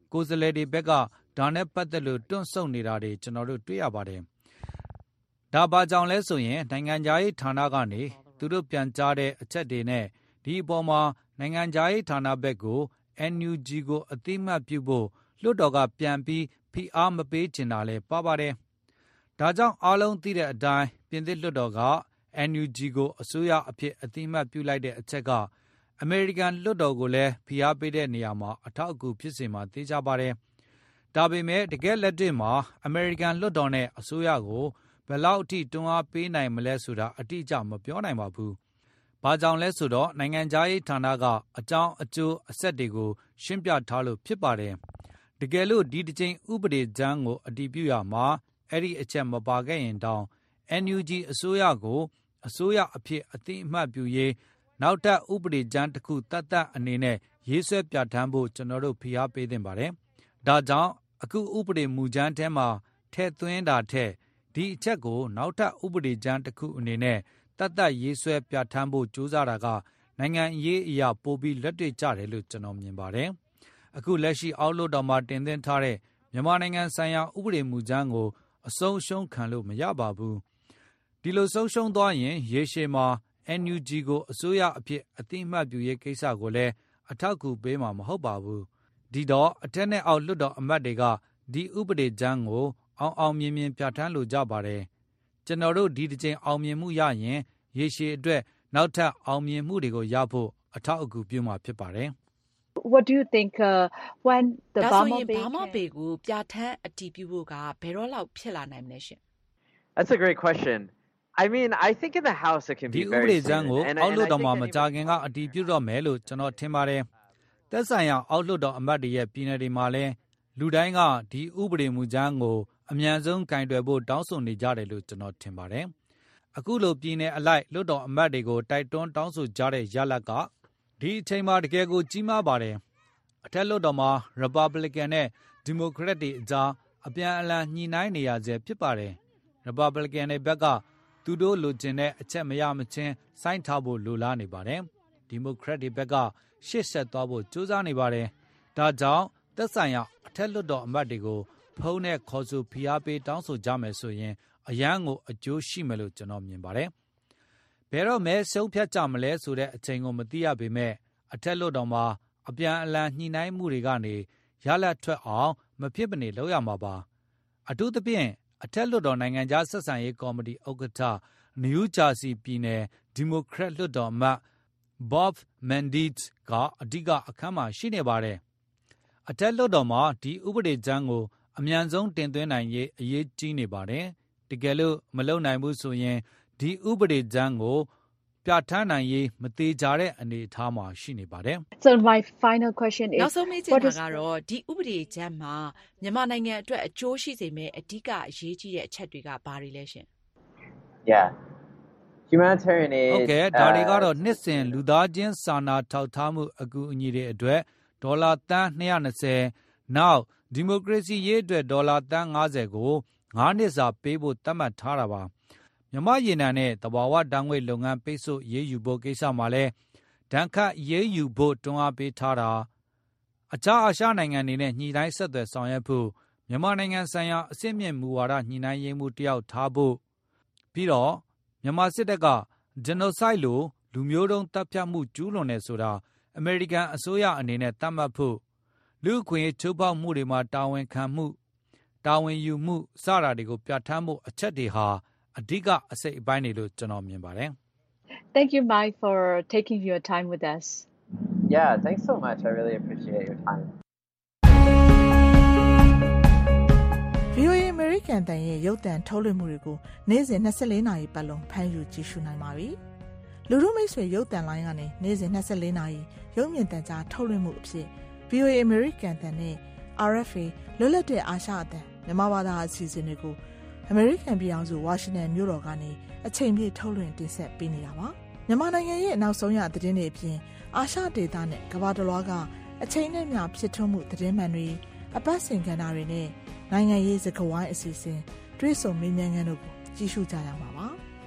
ကိုယ်စားလှယ်တွေဘက်ကဒါနဲ့ပတ်သက်လို့တွန့်ဆုတ်နေတာတွေကျွန်တော်တို့တွေ့ရပါတယ်။ဒါဘာကြောင့်လဲဆိုရင်နိုင်ငံခြားရေးဌာနကနေသူတို့ပြန်ကြားတဲ့အချက်တွေနဲ့ဒီအပေါ်မှာနိုင်ငံခြားရေးဌာနဘက်ကို အန် ယူ ဂျီ ကိုအသိမှတ်ပြုဖို့လွှတ်တော်ကပြန်ပြီးဖိအားမပေးချင်တာလဲပါပါတယ်။ဒါကြောင့်အားလုံးသိတဲ့အတိုင်းပြင်သစ်လွှတ်တော်က အန် ယူ ဂျီ ကိုအစိုးရအဖြစ်အသိမှတ်ပြုလိုက်တဲ့အချက်ကအမေရိကန်လွှတ်တော်ကိုလည်းဖိအားပေးတဲ့နေရာမှာအထောက်အကူဖြစ်စေမှာသိကြပါတယ်။ဒါပေမဲ့တကယ်လက်တွေ့မှာအမေရိကန်လွှတ်တော်နဲ့အစိုးရကိုဘယ်လောက်အထိတွန်းအားပေးနိုင်မလဲဆိုတာအတိအကျမပြောနိုင်ပါဘူး။ဘာကြောင့်လဲဆိုတော့နိုင်ငံခြားရေးဌာနကအကြောင်းအကျိုးအဆက်တွေကိုရှင်းပြထားလို့ဖြစ်ပါတယ်။တကယ်လို့ဒီတစ်ချိန်ဥပဒေကြမ်းကိုအတည်ပြုရမှာအဲ့ဒီအချက်မပါခဲ့ရင်တောင် အန် ယူ ဂျီ အစိုးရကိုအစိုးရအဖြစ်အသိအမှတ်ပြုရေးနောက်ထပ်ဥပဒေကြမ်းတစ်ခုတတ်တတ်အနေနဲ့ရေးဆွဲပြဋ္ဌာန်းဖို့ကျွန်တော်တို့ဖိအားပေးသင့်ပါတယ်။ဒါကြောင့်အခုဥပဒေမူကြမ်းထဲမှာထည့်သွင်းတာထက်ဒီအချက်ကိုနောက်ထပ်ဥပဒေကြမ်းတစ်ခုအနေနဲ့တတ်တတ်ရေးဆွဲပြဋ္ဌာန်းဖို့ကြိုးစားတာကနိုင်ငံရေးအရာပိုပြီးလက်တွေ့ကျတယ်လို့ကျွန်တော်မြင်ပါတယ်။အခုလက်ရှိအောက်လွှတ်တော်မှာတင်သွင်းထားတဲ့မြန်မာနိုင်ငံဆိုင်ရာဥပဒေမူကြမ်းကိုအဆုံးအရှုံးခံလို့မရပါဘူး။ဒီလိုဆုံးရှုံးသွားရင်ရေရှည်မှာ အန် ယူ ဂျီ ကိုအစိုးရအဖြစ်အသိအမှတ်ပြုရေးကိစ္စကိုလည်းအထောက်အကူပေးမှာမဟုတ်ပါဘူး။ဒီတော့အထက်နဲ့အောက်လွှတ်တော်အမတ်တွေကဒီဥပဒေကြမ်းကိုအောင်အောင်မြင်မြင်ပြဋ္ဌာန်းလိုကြပါတယ်။ကျွန်တော်တို့ဒီတစ်ချိန်အောင်မြင်မှုရရင်ရေရှည်အတွက်နောက်ထပ်အောင်မြင်မှုတွေကိုရဖို့အထောက်အကူပြုမှာဖြစ်ပါတယ်။ What do you think uh, when the Burma Bill Burma Bill ကိုပြဋ္ဌာန်းအတည်ပြုဖို့ကဘယ်တော့လောက်ဖြစ်လာနိုင်မလဲရှင် That's a great question.I mean, I think in the House it can be very soon. ဒီဥပဒေကြမ်းကိုအောက်လွှတ်တော်မှာမကြာခင်ကအတည်ပြုတော့မယ်လို့ကျွန်တော်ထင်ပါတယ်။သက်ဆိုင်ရာအောက်လွှတ်တော်အမတ်တွေရဲ့ပြည်နယ်တွေမှာလည်းလူတိုင်းကဒီဥပဒေမူကြမ်းကိုအမြန်ဆုံးကင်တွယ်ဖို့တောင်းဆိုနေကြတယ်လို့ကျွန်တော်ထင်ပါတယ်။အခုလိုပြည်နယ်အလိုက်လွှတ်တော်အမတ်တွေကိုတိုက်တွန်းတောင်းဆိုကြတဲ့ရလဒ်ကဒီအချိန်မှာတကယ်ကိုကြီးမားပါတယ်။အထက်လွှတ်တော်မှာ Republican နဲ့ Democrat တွေအကြားအပြန်အလှန်ညှိနှိုင်းနေရဆဲဖြစ်ပါတယ်။ Republican တွေဘက်ကသူတို့လိုချင်တဲ့အချက်မရမချင်းစိုင်းထားဖို့လိုလားနေပါတယ်။ဒီမိုကရက်တွေဘက်ကရှေ့ဆက်သွားဖို့ကြိုးစားနေပါတယ်။ဒါကြောင့်သက်ဆိုင်ရာအထက်လွှတ်တော်အမတ်တွေကိုဖုန်းနဲ့ခေါ်ဆိုဖိအားပေးတောင်းဆိုကြမယ်ဆိုရင်အရန်ကိုအကျိုးရှိမယ်လို့ကျွန်တော်မြင်ပါတယ်။ဘယ်တော့မဲဆုံးဖြတ်ကြမလဲဆိုတဲ့အချိန်ကိုမသိရပေမဲ့အထက်လွှတ်တော်မှာအပြန်အလှန်ညှိနှိုင်းမှုတွေကနေရလဒ်ထွက်အောင်မဖြစ်မနေလုပ်ရမှာပါ။အထူးသဖြင့်အထက်လွှတ်တော်နိုင်ငံခြားဆက်ဆံရေးကော်မတီဥက္ကဋ္ဌနယူးဂျာစီပြည်နယ်ဒီမိုကရက်လွှတ်တော်အမတ် Bob Menendez ကအဓိကအခန်းမှာရှိနေပါတယ်။အထက်လွှတ်တော်မှာဒီဥပဒေကြမ်းကိုအမြန်ဆုံးတင်သွင်းနိုင်ရေးအရေးကြီးနေပါတယ်။တကယ်လို့မလုပ်နိုင်ဘူးဆိုရင်ဒီဥပဒေကြမ်းကိုပြဋ္ဌာန်းနိုင်ရေးမသေးကြတဲ့အနေအထားမှာရှိနေပါတယ်။ So my final question is နောက်ဆုံးမေးချင်တာကတော့ဒီဥပဒေကြမ်းမှာမြန်မာနိုင်ငံအတွက်အကျိုးရှိစေမယ့်အဓိကအရေးကြီးတဲ့အချက်တွေကဘာတွေလဲရှင် Yeah. Humanitarian aid ဟုတ်ကဲ့ဒါတွေကတော့နှစ်စဉ်လူသားချင်းစာနာထောက်ထားမှုအကူအညီတွေအတွက်ဒေါ်လာသန်း၂၂၀နောက်ဒီမိုကရေစီရေးအတွက်ဒေါ်လာသန်း၅၀ကို၅နှစ်စာပေးဖို့သတ်မှတ်ထားတာပါမြန်မာရေနံနဲ့တဘာဝဓာတ်ငွေ့လုပ်ငန်းပိတ်ဆို့ရေးယူဖို့ကိစ္စမှာလဲဒဏ်ခတ်ရေးယူဖို့တွန်းအားပေးထားတာအခြားအာရှနိုင်ငံတွေနဲ့ညှိနှိုင်းဆက်သွယ်ဆောင်ရွက်ဖို့မြန်မာနိုင်ငံဆိုင်ရာအစစ်မြင့်မူဝါဒညှိနှိုင်းရေးမှုတယောက်ထားဖို့ပြီးတော့မြန်မာစစ်တပ်က genocide လို့လူမျိုးတုံးတပ်ဖြတ်မှုကျူးလွန်နေဆိုတာအမေရိကန်အစိုးရအနေနဲ့သတ်မှတ်ဖို့လူ့အခွင့်အရေးချိုးဖောက်မှုတွေမှာတာဝန်ခံမှုတာဝန်ယူမှုစတာတွေကိုပြဋ္ဌာန်းဖို့အချက်တွေဟာအဓိကအစိတ်အပိုင်းတွေလို့ကျွန်တော်မြင်ပါတယ် Thank you Mike for taking your time with us. Yeah, thanks so much. I really appreciate your time. ဗီအိုအေ American တန်ရဲ့ရုပ်သံထုတ်လွှင့်မှုတွေကိုနေ့စဉ်၂၄နာရီပတ်လုံးဖမ်းယူကြည့်ရှုနိုင်ပါပြီ။လူထုမိတ်ဆွေရုပ်သံလိုင်းကနေနေ့စဉ်၂၄နာရီရုပ်မြင်သံကြားထုတ်လွှင့်မှုအဖြစ် ဗီအိုအေ American တန်နဲ့ အာရ် အက်ဖ် အေ လွတ်လပ်တဲ့အာရှအသံမြန်မာဘာသာအစီအစဉ်တွေကို American ပြည်အောင်စု Washington မြို့တော်ကနေအချိန်ပြည့်ထုတ်လွှင့်တင်ဆက်ပေးနေတာပါ။မြန်မာနိုင်ငံရဲ့နောက်ဆုံးရသတင်းတွေအပြင်အာရှဒေသနဲ့ကမ္ဘာတစ်လွှားကအချိန်နဲ့မျှဖြစ်ထွန်းမှုသတင်းမှန်တွေအပတ်စဉ်ကဏ္ဍတွေနဲ့နိုင်ငံရေးစကားဝိုင်းအစီအစဉ်တွေ့ဆုံမေးမြန်းခန်းတို့ကိုကြည့်ရှုကြရမှာပါ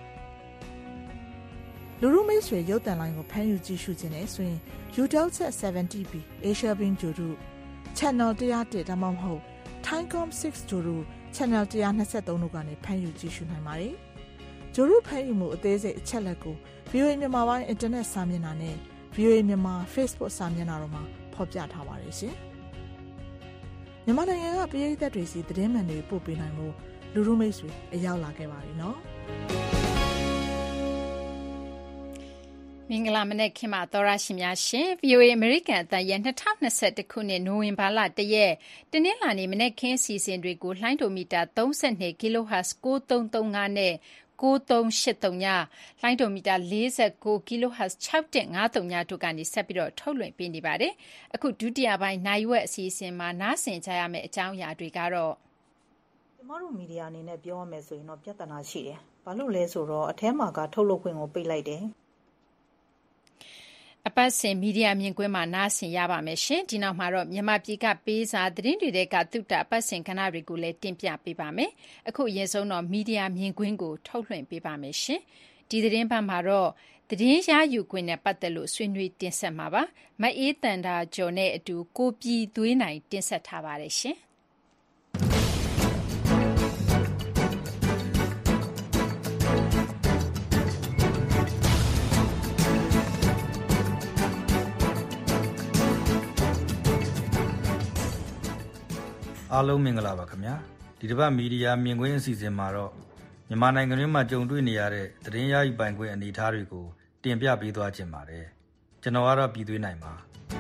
လူလူမိတ်ဆွေရုပ်သံလိုင်းကိုဖမ်းယူကြည့်ရှုခြင်းနဲ့ဆိုရင် ယူ tel set 70 B Asia Bin Jodu channel one oh oneဒါမှမဟုတ် Timecom six ဂျိုရူ channel one twenty-three တို့ကနေဖမ်းယူကြည့်ရှုနိုင်ပါတယ်ဂျိုရူဖမ်းယူမှုအသေးစိတ်အချက်လက်ကို ဗီအိုအေ မြန်မာပိုင်း internet စာမျက်နှာနဲ့ ဗီအိုအေ မြန်မာ Facebook စာမျက်နှာတို့မှာဖော်ပြထားပါတယ်ရှင်မြန်မာနိုင်ငံကပြည်သက်တွေစီသတင်းမှန်တွေပို့ပေးနိုင်မှုလူလူမိတ်ဆွေအရောက်လာခဲ့ပါပြီနော်မင်္ဂလာမနက်ခင်မှာသောရရှိများရှင် ဗီအိုအေ American အသံရဲ့twenty twenty-oneခုနှစ်နိုဝင်ဘာလoneရက်တနင်္လာနေ့မနက်ခင်းအစီအစဉ်တွေကိုလှိုင်းဒိုမီတာthirty-two ကီလိုဟတ်ဇ်ninety-three thirty-fiveနဲ့ninety-three eightyညလှိုင်းဒိုမီတာforty-nineကီလိုဟတ်ဇ်six one five zeroတို့ကနေဆက်ပြီးတော့ထုတ်လွှင့်ပေးနေပါတယ်အခုဒုတိယပိုင်းနိုင်ဝက်အစီအစဉ်မှာနားဆင်ကြရမယ့်အကြောင်းအရာတွေကတော့ကျမတို့မီဒီယာအနေနဲ့ပြောရမယ်ဆိုရင်တော့ပြဿနာရှိတယ်ဘာလို့လဲဆိုတော့အထဲမှာကထုတ်လုပ်ခွင့်ကိုပိတ်လိုက်တယ်အပတ်စဉ်မီဒီယာမြင်ကွင်းမှာနားဆင်ရပါမယ်ရှင်ဒီနောက်မှာတော့မြန်မာပြည်ကပေးစာသတင်းတွေကသုတအပတ်စဉ်ကဏ္ဍတွေကိုလည်းတင်ပြပေးပါမယ်အခုအရင်ဆုံးတော့မီဒီယာမြင်ကွင်းကိုထုတ်လွှင့်ပေးပါမယ်ရှင်ဒီသတင်းပတ်မှာတော့သတင်းရယူခွင့်နဲ့ပတ်သက်လို့ဆွေးနွေးတင်ဆက်မှာပါမအေးတန်တာကျော်နဲ့အတူကိုပြည်သွေးနိုင်တင်ဆက်ထားပါတယ်ရှင်အားလုံးမင်္ဂလာပါခင်ဗျာဒီတစ်ပတ်မီဒီယာမြင်ကွင်းအစီအစဉ်မှာတော့မြန်မာနိုင်ငံတွင်းမှာကြုံတွေ့နေရတဲ့သတင်းရယူပိုင်ခွင့်အနေအထားတွေကိုတင်ပြပေးသွားခြင်းပါတယ်ကျွန်တော်ကတော့ပြည်သွေးနိုင်ပါ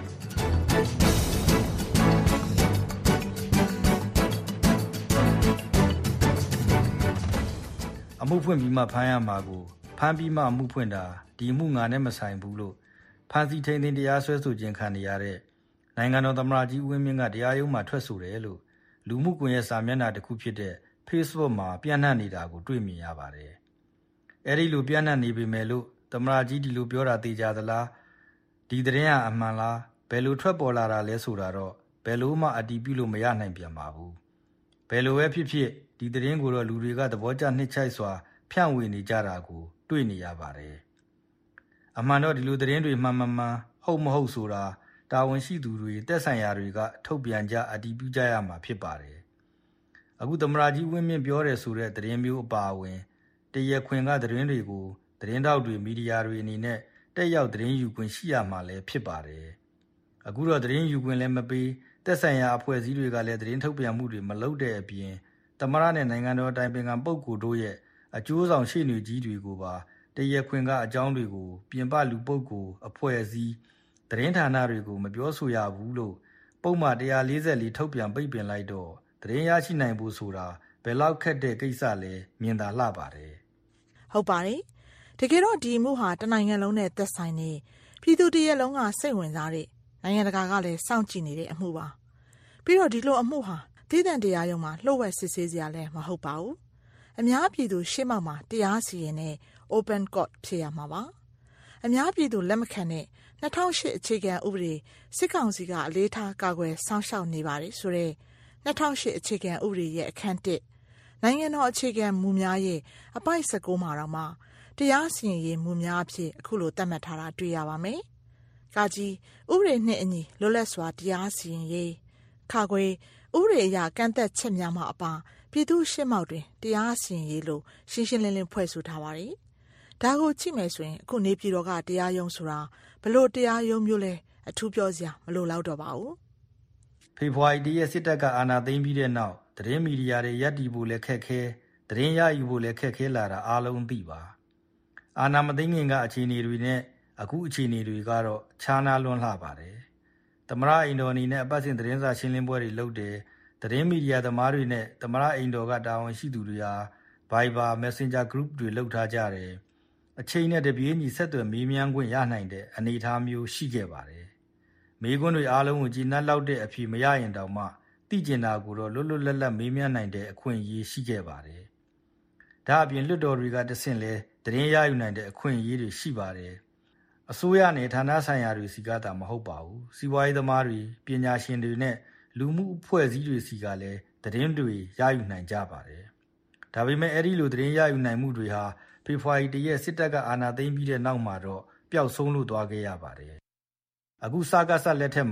အမှုဖွင့်ပြီးမှဖမ်းရမှာကိုဖမ်းပြီးမှအမှုဖွင့်တာဒီအမှုငါနဲ့မဆိုင်ဘူးလို့ဖမ်းဆီးထိန်းသိမ်းတရားစွဲဆိုခြင်းခံရတဲ့နိုင်ငံတော်သမ္မတကြီးဦးဝင်းမြင့်ကတရားရုံးမှာထွက်ဆိုတယ်လို့လူမှုကွန်ရက်စာမျက်နှာတစ်ခုဖြစ်တဲ့ Facebook မှာပြန့်နှံ့နေတာကိုတွေ့မြင်ရပါတယ်။အဲဒီလိုပြန့်နှံ့နေပေမဲ့လို့သမ္မတကြီးဒီလိုပြောတာသိကြသလားဒီသတင်းကအမှန်လားဘယ်လိုထွက်ပေါ်လာတာလဲဆိုတာတော့ဘယ်လိုမှအတည်ပြုလို့မရနိုင်ပြန်ပါဘူး။ဘယ်လိုပဲဖြစ်ဖြစ်ဒီသတင်းကိုတော့လူတွေကသဘောကျနှစ်ချိုက်စွာဖြန့်ဝေနေကြတာကိုတွေ့နေရပါတယ်။အမှန်တော့ဒီလိုသတင်းတွေမှန်မှန်မှန်ဟုတ်မဟုတ်ဆိုတာတာဝန်ရှိသူတွေတက်ဆိုင်ရာတွေကထုတ်ပြန်ကြအတည်ပြုကြရမှာဖြစ်ပါတယ်။အခုသမ္မတကြီးဝင်းမြင့်ပြောတယ်ဆိုတဲ့သတင်းမျိုးအပါအဝင်တရက်ခွင်ကသတင်းတွေကိုသတင်းတောက်တွေမီဒီယာတွေအနေနဲ့တက်ရောက်သတင်းယူခွင့်ရှိရမှာလည်းဖြစ်ပါတယ်။အခုတော့သတင်းယူခွင့်လည်းမပေးတက်ဆိုင်ရာအဖွဲ့အစည်းတွေကလည်းသတင်းထုတ်ပြန်မှုတွေမလုပ်တဲ့အပြင်သမ္မတနဲ့နိုင်ငံတော်အတိုင်ပင်ခံပုဂ္ဂိုလ်တို့ရဲ့အကျိုးဆောင်ရှေ့နေကြီးတွေကိုပါတရက်ခွင်ကအကြောင်းတွေကိုပြင်ပလူပုဂ္ဂိုလ်အဖွဲ့အစည်းသတင်းဌာနတွေကိုမပြောဆိုရဘူးလို့ပုံမှန်one forty-fourထုတ်ပြန်ပိတ်ပင်လိုက်တော့သတင်းရရှိနိုင်ဖို့ဆိုတာဘယ်လောက်ခက်တဲ့ကိစ္စလဲမြင်သာလှပါတယ်ဟုတ်ပါတယ်တကယ်တော့ဒီမှုဟာတနိုင်ငံလုံးနဲ့သက်ဆိုင်နေပြည်သူတရက်လုံးကစိတ်ဝင်စားတဲ့နိုင်ငံတကာကလည်းစောင့်ကြည့်နေတဲ့အမှုပါပြီးတော့ဒီလိုအမှုဟာတည်တံ့တရားရုံးမှာလှုပ်ဝက်စစ်ဆေးစရာလည်းမဟုတ်ပါဘူးအများပြည်သူရှေ့မှောက်မှာတရားစီရင်တဲ့ open court ဖြစ်ရမှာပါအများပြည်သူလက်မခံတဲ့two thousand eightအခြေခံဥပဒေစစ်ကောင်စီကအလေးထားကာကွယ်စောင့်ရှောက်နေပါတယ်ဆိုတဲ့two thousand eightအခြေခံဥပဒေရဲ့အခန်းoneနိုင်ငံတော်အခြေခံမူများရဲ့အပိုက်nineteenမှာတော့မှတရားစီရင်ရေးမူများအဖြစ်အခုလိုသတ်မှတ်ထားတာတွေ့ရပါမယ်။ကာကြီးဥပဒေနဲ့အညီလွတ်လပ်စွာတရားစီရင်ရေးခါခွေဥပဒေအရကန့်သက်ချက်များမှအပါပြည်သူရှေ့မှောက်တွင်တရားစီရင်ရေးလို့ရှင်းရှင်းလင်းလင်းဖွဲ့ဆိုထားပါတယ်။ဒါကိုကြည့်မယ်ဆိုရင်အခုနေပြည်တော်ကတရားရုံးဆိုတာဘလို့တရားရုံးမျိုးလဲအထူးပြောစရာမလိုတော့တော့ပါဘူးဖေဖော်ဝါရီလရဲ့စစ်တပ်ကအာဏာသိမ်းပြီးတဲ့နောက်သတင်းမီဒီယာတွေရပ်တည်ဖို့လည်းခက်ခဲသတင်းရယူဖို့လည်းခက်ခဲလာတာအားလုံးသိပါအာဏာမသိမ်းခင်ကအခြေအနေတွေနဲ့အခုအခြေအနေတွေကတော့ခြားနားလွန်းလှပါတယ်သမရအိမ်တော်အနေနဲ့အပတ်စဉ်သတင်းစာရှင်းလင်းပွဲတွေလုပ်တယ်သတင်းမီဒီယာသမားတွေနဲ့သမရအိမ်တော်ကတာဝန်ရှိသူတွေဟာ Viber Messenger Group တွေလုပ်ထားကြတယ်အချိန်နဲ့တပြေးညီဆက်သွယ်မေးမြန်းခွင့်ရနိုင်တဲ့အနေအထားမျိုးရှိခဲ့ပါတယ်။မေးခွန်းတွေအားလုံးကိုကြည်နပ်လောက်တဲ့အဖြစ်မရရင်တောင်မှသိကျင်တာကိုတော့လွတ်လွတ်လပ်လပ်မေးမြန်းနိုင်တဲ့အခွင့်အရေးရှိခဲ့ပါတယ်။ဒါအပြင်လွှတ်တော်တွေကတဆင့်လဲသတင်းရယူနိုင်တဲ့အခွင့်အရေးတွေရှိပါတယ်။အစိုးရနဲ့ဌာနဆိုင်ရာတွေစီကသာမဟုတ်ပါဘူး။စီးပွားရေးသမားတွေပညာရှင်တွေနဲ့လူမှုအဖွဲ့အစည်းတွေစီကလည်းသတင်းတွေရယူနိုင်ကြပါတယ်။ဒါပေမဲ့အဲ့ဒီလိုသတင်းရယူနိုင်မှုတွေဟာဖေဖော်ဝါရီလရဲ့စစ်တပ်ကအာဏာသိမ်းပြီးတဲ့နောက်မှာတော့ပျောက်ဆုံးလို့သွားခဲ့ရပါတယ်။အခုစကားဆက်လက်ထက်မှာ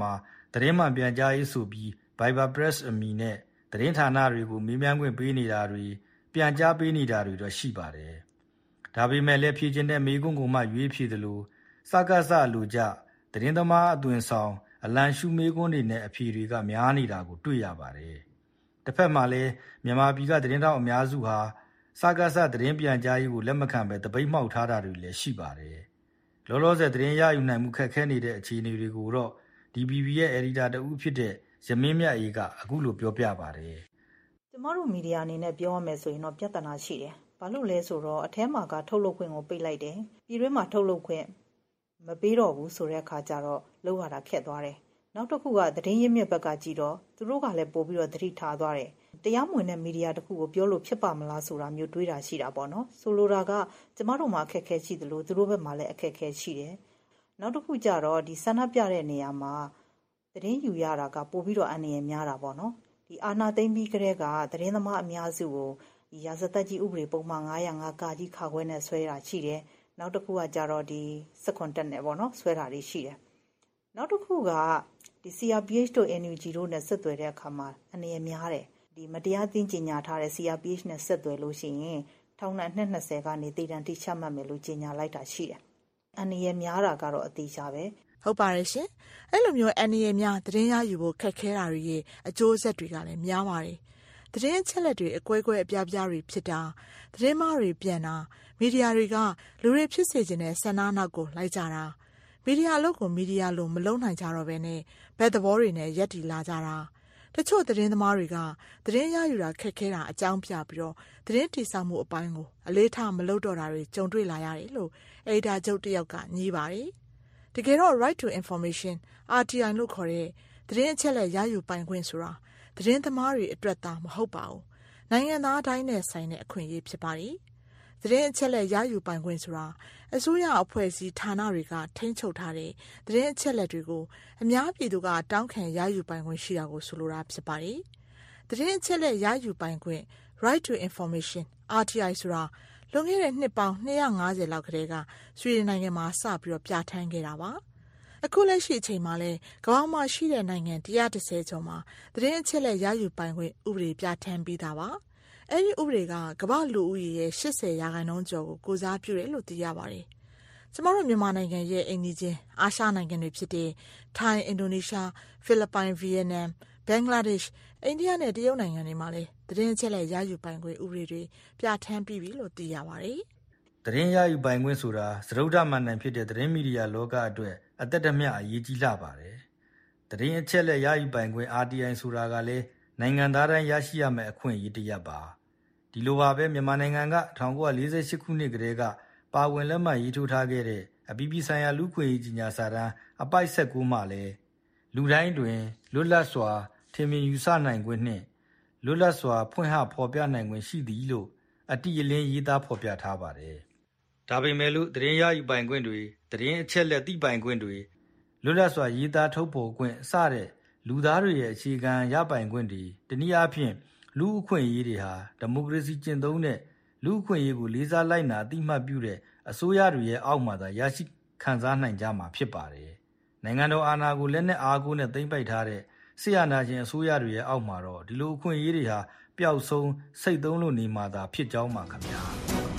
သတင်းမှန်ပြန်ကြားရေးဆိုပြီး Viber Press အမည်နဲ့သတင်းဌာနတွေကိုမေးမြန်းခွင့်ပေးနေတာတွေပြန်ကြားပေးနေတာတွေတော့ရှိပါတယ်။ဒါပေမဲ့လည်းဖြေချင်တဲ့မေးခွန်းကိုမှရွေးဖြေသလိုစကားစလိုကြသတင်းသမားအသွင်ဆောင်အလံရှူမေးခွန်းတွေနဲ့အဖြေတွေကများနေတာကိုတွေ့ရပါတယ်။တစ်ဖက်မှာလည်းမြန်မာပြည်ကသတင်းတောက်အများစုဟာစကားစသတင်းပြန်ကြားရေးကိုလက်မခံပဲတပိတ်မှောက်ထားတာတွေလည်းရှိပါတယ်။လောလောဆယ်သတင်းရယူနိုင်မှုခက်ခဲနေတဲ့အခြေအနေတွေကိုတော့ ဒီ ဘီ ဘီ ရဲ့ editor တဦးဖြစ်တဲ့ရမင်းမြတ်အေးကအခုလိုပြောပြပါတယ်။ကျမတို့မီဒီယာအနေနဲ့ပြောရမယ်ဆိုရင်တော့ပြဿနာရှိတယ်။ဘာလို့လဲဆိုတော့အထဲမှာကထုတ်လုပ်ခွင့်ကိုပိတ်လိုက်တယ်။ပြည်တွင်းမှာထုတ်လုပ်ခွင့်မပေးတော့ဘူးဆိုတဲ့အခါကျတော့လောက်ရတာခက်သွားတယ်။နောက်တစ်ခုကသတင်းရင်းမြစ်ဘက်ကကြည့်တော့သူတို့ကလည်းပို့ပြီးတော့သတိထားသွားတယ်။တရားမဝင်တဲ့မီဒီယာတစ်ခုကိုပြောလို့ဖြစ်ပါမလားဆိုတာမျိုးတွေးတာရှိတာပေါ့နော်။ဆိုလိုတာကကျမတို့မှာအခက်အခဲရှိသလိုသူတို့ဘက်မှာလည်းအခက်အခဲရှိတယ်။နောက်တစ်ခုကျတော့ဒီဆန္ဒပြတဲ့နေရာမှာသတင်းယူရတာကပို့ပြီးတော့အန္တရာယ်များတာပေါ့နော်။ဒီအာဏာသိမ်းပြီးကတည်းကသတင်းသမားအများစုကိုဒီရာဇသက်ကြီးဥပဒေပုံမှန်၅၀၅ကကြီးခါခွဲနဲ့ဆွဲတာရှိတယ်။နောက်တစ်ခုကကြတော့ဒီစက်ခွန်တက်နဲ့ပေါ့နော်ဆွဲတာတွေရှိတယ်။နောက်တစ်ခုကဒီ စီ အာർ ပီ အိတ်ချ် တို့ အန် ယူ ဂျီ တို့နဲ့ဆက်သွယ်တဲ့အခါမှာအန္တရာယ်များတယ်။ဒီမတရားသင်းကြေညာထားတဲ့ စီ အာർ ပီ အိတ်ချ် နဲ့ဆက်သွယ်လို့ရှိရင်ထောင်ဒဏ်အနှစ်၂၀ကနေသေဒဏ်ထိချမှတ်မယ်လို့ကြေညာလိုက်တာရှိတယ်။အန္တရာယ်များတာကတော့အသေးချပဲ။ဟုတ်ပါတယ်ရှင်။အဲ့လိုမျိုးအန္တရာယ်များသတင်းရယူဖို့ခက်ခဲတာတွေရဲ့အကျိုးဆက်တွေကလည်းများပါတယ်။သတင်းအချက်လက်တွေအကွဲကွဲအပြားပြားတွေဖြစ်တာသတင်းမှားတွေပြန်တာမီဒီယာတွေကလူတွေဖြစ်စေချင်တဲ့ဆန္ဒနောက်ကိုလိုက်ကြတာမီဒီယာလို့ကိုမီဒီယာလို့မလုံးနိုင်ကြတော့ဘဲနဲ့ဘက်သဘောတွေနဲ့ရက်တီလာကြတာတချို့သတင်းသမားတွေကသတင်းရယူတာခက်ခဲတာအကြောင်းပြပြီးတော့သတင်းတိစောက်မှုအပိုင်းကိုအလေးထားမလုပ်တော့တာတွေကြုံတွေ့လာရတယ်လို့အေဒါချုပ်တယောက်ကညည်းပါတယ်တကယ်တော့ right to information အာ တီ အိုင် လို့ခေါ်တဲ့သတင်းအချက်လက်ရယူပိုင်ခွင့်ဆိုတာသတင်းသမားတွေအတွက်သာမဟုတ်ပါဘူးနိုင်ငံသားတိုင်းနဲ့ဆိုင်တဲ့အခွင့်အရေးဖြစ်ပါတယ်သတင်းအချက်လက်ရယူပိုင်ခွင့်ဆိုတာအစိုးရအဖွဲ့အစည်းဌာနတွေကထိန်းချုပ်ထားတဲ့သတင်းအချက်လက်တွေကိုအများပြည်သူကတောင်းခံရယူပိုင်ခွင့်ရှိတာကိုဆိုလိုတာဖြစ်ပါတယ်သတင်းအချက်လက်ရယူပိုင်ခွင့် right to information အာ တီ အိုင် ဆိုတာလွန်ခဲ့တဲ့နှစ်ပေါင်း၂၅၀လောက်ကတည်းကဆွီဒင်နိုင်ငံမှာစပြီးတော့ပြဋ္ဌာန်းခဲ့တာပါအခုလက်ရှိအချိန်မှာလဲကမ္ဘာမှာရှိတဲ့နိုင်ငံ၁၁၀ကျော်မှာသတင်းအချက်လက်ရယူပိုင်ခွင့်ဥပဒေပြဋ္ဌာန်းပြီးသားပါအဲ့ဒီဥပဒေကကမ္ဘာလူဦးရေရဲ့၈၀ရာခိုင်နှုန်းကျော်ကိုကိုစားပြုတယ်လို့သိရပါတယ်ကျမတို့မြန်မာနိုင်ငံရဲ့အိမ်နီးချင်းအာရှနိုင်ငံတွေဖြစ်တဲ့ထိုင်းအင်ဒိုနီးရှားဖိလစ်ပိုင်ဗီယက်နမ်ဘင်္ဂလားဒေ့ရှ်အိန္ဒိယနဲ့တရုတ်နိုင်ငံတွေမှာလဲသတင်းအချက်လက်ရယူပိုင်ခွင့်ဥပဒေတွေပြဋ္ဌာန်းပြီးပြီလို့သိရပါတယ်သတင်းရယူပိုင်ခွင့်ဆိုတာစရုပ်ဓမှန်တန်ဖြစ်တဲ့သတင်းမီဒီယာလောကအတွက်အသက်တမျှအရေးကြီးလာပါတယ်သတင်းအချက်လက်ရယူပိုင်ခွင့် အာ တီ အိုင် ဆိုတာကလည်းနိုင်ငံသားတိုင်းရရှိရမယ့်အခွင့်အရေးတစ်ရပ်ပါဒီလိုပါပဲမြန်မာနိုင်ငံက၁၉၄၈ခုနှစ်ကတည်းကပါဝင်လက်မှတ်ရေးထိုးထားခဲ့တဲ့အပြည်ပြည်ဆိုင်ရာလူ့ခွင့်ရေးကြီးညာစာတမ်းအပိုက်၁၉မှာလည်းလူတိုင်းတွင်လွတ်လပ်စွာထင်မြင်ယူဆနိုင်ခွင့်နှင့်လွတ်လပ်စွာဖွင့်ဟဖော်ပြနိုင်ခွင့်ရှိသည်လို့အတိအလင်းရေးသားဖော်ပြထားပါတယ်ဒါပေမဲ့လို့သတင်းရယူပိုင်ခွင့်တွေသတင်းအချက်လက်သိပိုင်ခွင့်တွေလွတ်လပ်စွာရေးသားထုတ်ဖော်ခွင့်စတဲ့လူသားတွေရဲ့အခြေခံရပိုင်ခွင့်တွေတနည်းအားဖြင့်လူအခွင့်အရေးတွေဟာဒီမိုကရေစီကျင့်သုံးတဲ့လူအခွင့်အရေးကိုလေးစားလိုက်နာအသိမှတ်ပြုတဲ့အစိုးရတွေရဲ့အောက်မှာသာရရှိခံစားနိုင်ကြမှာဖြစ်ပါတယ်နိုင်ငံတော်အာဏာကိုလက်နက်အားကိုးနဲ့သိမ်းပိုက်ထားတဲ့စစ်အာဏာရှင်အစိုးရတွေရဲ့အောက်မှာတော့ဒီလိုအခွင့်အရေးတွေဟာပျောက်ဆုံးစိတ်သုံးလို့နေမှာသာဖြစ်ကြောင်းပါခင်ဗျာ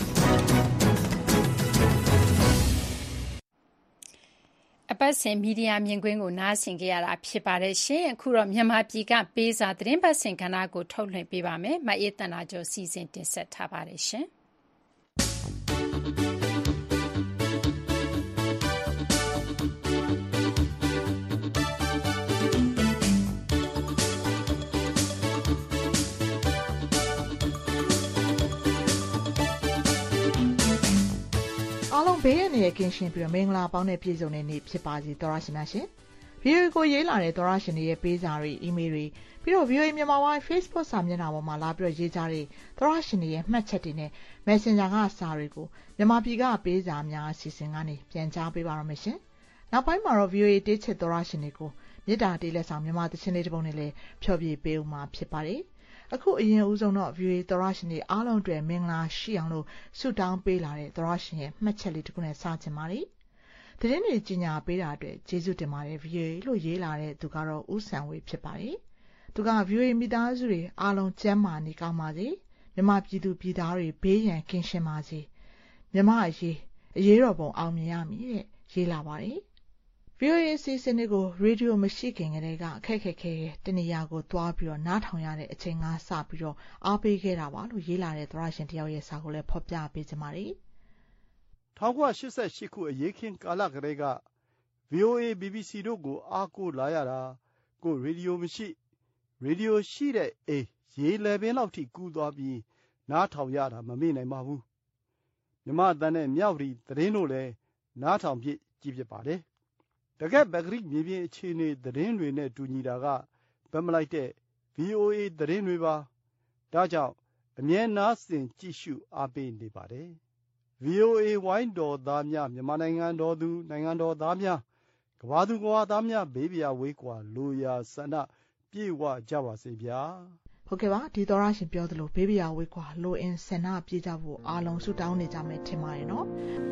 အပတ်စဉ်မီဒီယာမြင်ကွင်းကိုနားဆင်ကြရတာဖြစ်ပါတယ်ရှင်အခုတော့မြန်မာပြည်ကပေးစာသတင်းပတ်စင်ကဏ္ဍကိုထုတ်လွှင့်ပေးပါမယ်မအေးတနာကျော်စီစဉ်တင်ဆက်ထားပါတယ်ရှင်အားလုံးဘေးရန်ရဲ့ကင်းရှင်းပြီးတော့မင်္ဂလာပေါင်းနဲ့ပြည့်စုံတဲ့နေ့ဖြစ်ပါစေသောရရှင်များရှင်ဗီဒီယိုကိုရေးလာတဲ့သောရရှင်တွေရဲ့ပေးစာတွေအီးမေးလ်တွေပြီးတော့ ဗီအိုအေ မြန်မာပိုင်း Facebook စာမျက်နှာပေါ်မှာလာပြီးတော့ရေးကြတဲ့သောရရှင်တွေရဲ့မှတ်ချက်တွေနဲ့ Messenger ကစာတွေကိုမြန်မာပြည်ကပေးစာများအစီအစဉ်ကနေပြန်ကြားပေးပါရမယ်ရှင်နောက်ပိုင်းမှာတော့ ဗီအိုအေ တေးချစ်သောရရှင်တွေကိုမေတ္တာတေးလက်ဆောင်မြန်မာသချင်းလေးတစ်ပုဒ်နဲ့လည်းဖျော်ဖြေပေးဦးမှာဖြစ်ပါတယ်အခုအရင်ဦးဆုံးတော့ ဗီအိုအေ သောရရှင်တွေအားလုံးအတွက်မင်္ဂလာရှိအောင်လို့ဆုတောင်းပေးလာတဲ့သောရရှင်ရဲ့မှတ်ချက်လေးတစ်ခုနဲ့စချင်ပါတယ်သတင်းတွေကြီးညာပေးတာအတွက်ကျေးဇူးတင်ပါတယ် ဗီအိုအေ လို့ရေးလာတဲ့သူကတော့ဦးဆန်ဝေဖြစ်ပါတယ်သူက ဗီအိုအေ မိသားစုတွေအားလုံးကျန်းမာနေကောင်းပါစေမြန်မာပြည်သူပြည်သားတွေဘေးရန်ကင်းရှင်းပါစေမြန်မာအရေးအရေးတော်ပုံအောင်မြင်ရမည်တဲ့ရေးလာပါတယ်ဗီအိုအေ အစီအစဉ်တွေကိုရေဒီယိုမရှိခင်ကတည်းကအခက်ခဲခဲတနေရာကိုသွားပြီးတော့နားထောင်ရတဲ့အချိန်ကစပြီးတော့အားပေးခဲ့တာပါလို့ရေးလာတဲ့သရရှင်တယောက်ရဲ့စာကိုလည်းဖော်ပြပေးချင်ပါတယ်၁၉၈၈ခုအရေးခင်းကာလကတည်းက ဗီအိုအေ ဘီဘီစီ တို့ကိုအားကိုးလာရတာကိုရေဒီယိုမရှိရေဒီယိုရှိတဲ့အိမ်ရေလယ်ပင်လောက်ထိကူးသွားပြီးနားထောင်ရတာမမေ့နိုင်ပါဘူးမြမအတန်းနဲ့မြောက်ရီသတင်းတို့လည်းနားထောင်ပြစ်ကြည့်ဖြစ်ပါတယ်တကက်ပဂရိမြေပြင်အခြေအနေသတင်းတွေနဲ့တူညီတာကဗတ်မလိုက်တဲ့ ဗီအိုအေ သတင်းတွေပါဒါကြောင့်အမြဲနားဆင်ကြည့်ရှုအားပေးနေပါတယ်ဗီအိုအေ ဝိုင်းတော်သားများမြန်မာနိုင်ငံတော်သူနိုင်ငံတော်သားများကမ္ဘာသူကမ္ဘာသားများဘေးပြာဝေးကွာလိုရာဆန္ဒပြေဝကြပါစေဗျာဟုတ်ကဲ့ပါဒီသောရရှင်ပြောသလိုဘေးပြာဝေးကွာလိုအင်ဆန္ဒပြေကြဖို့အားလုံးဆုတောင်းနေကြမယ်ထင်ပါတယ်နော်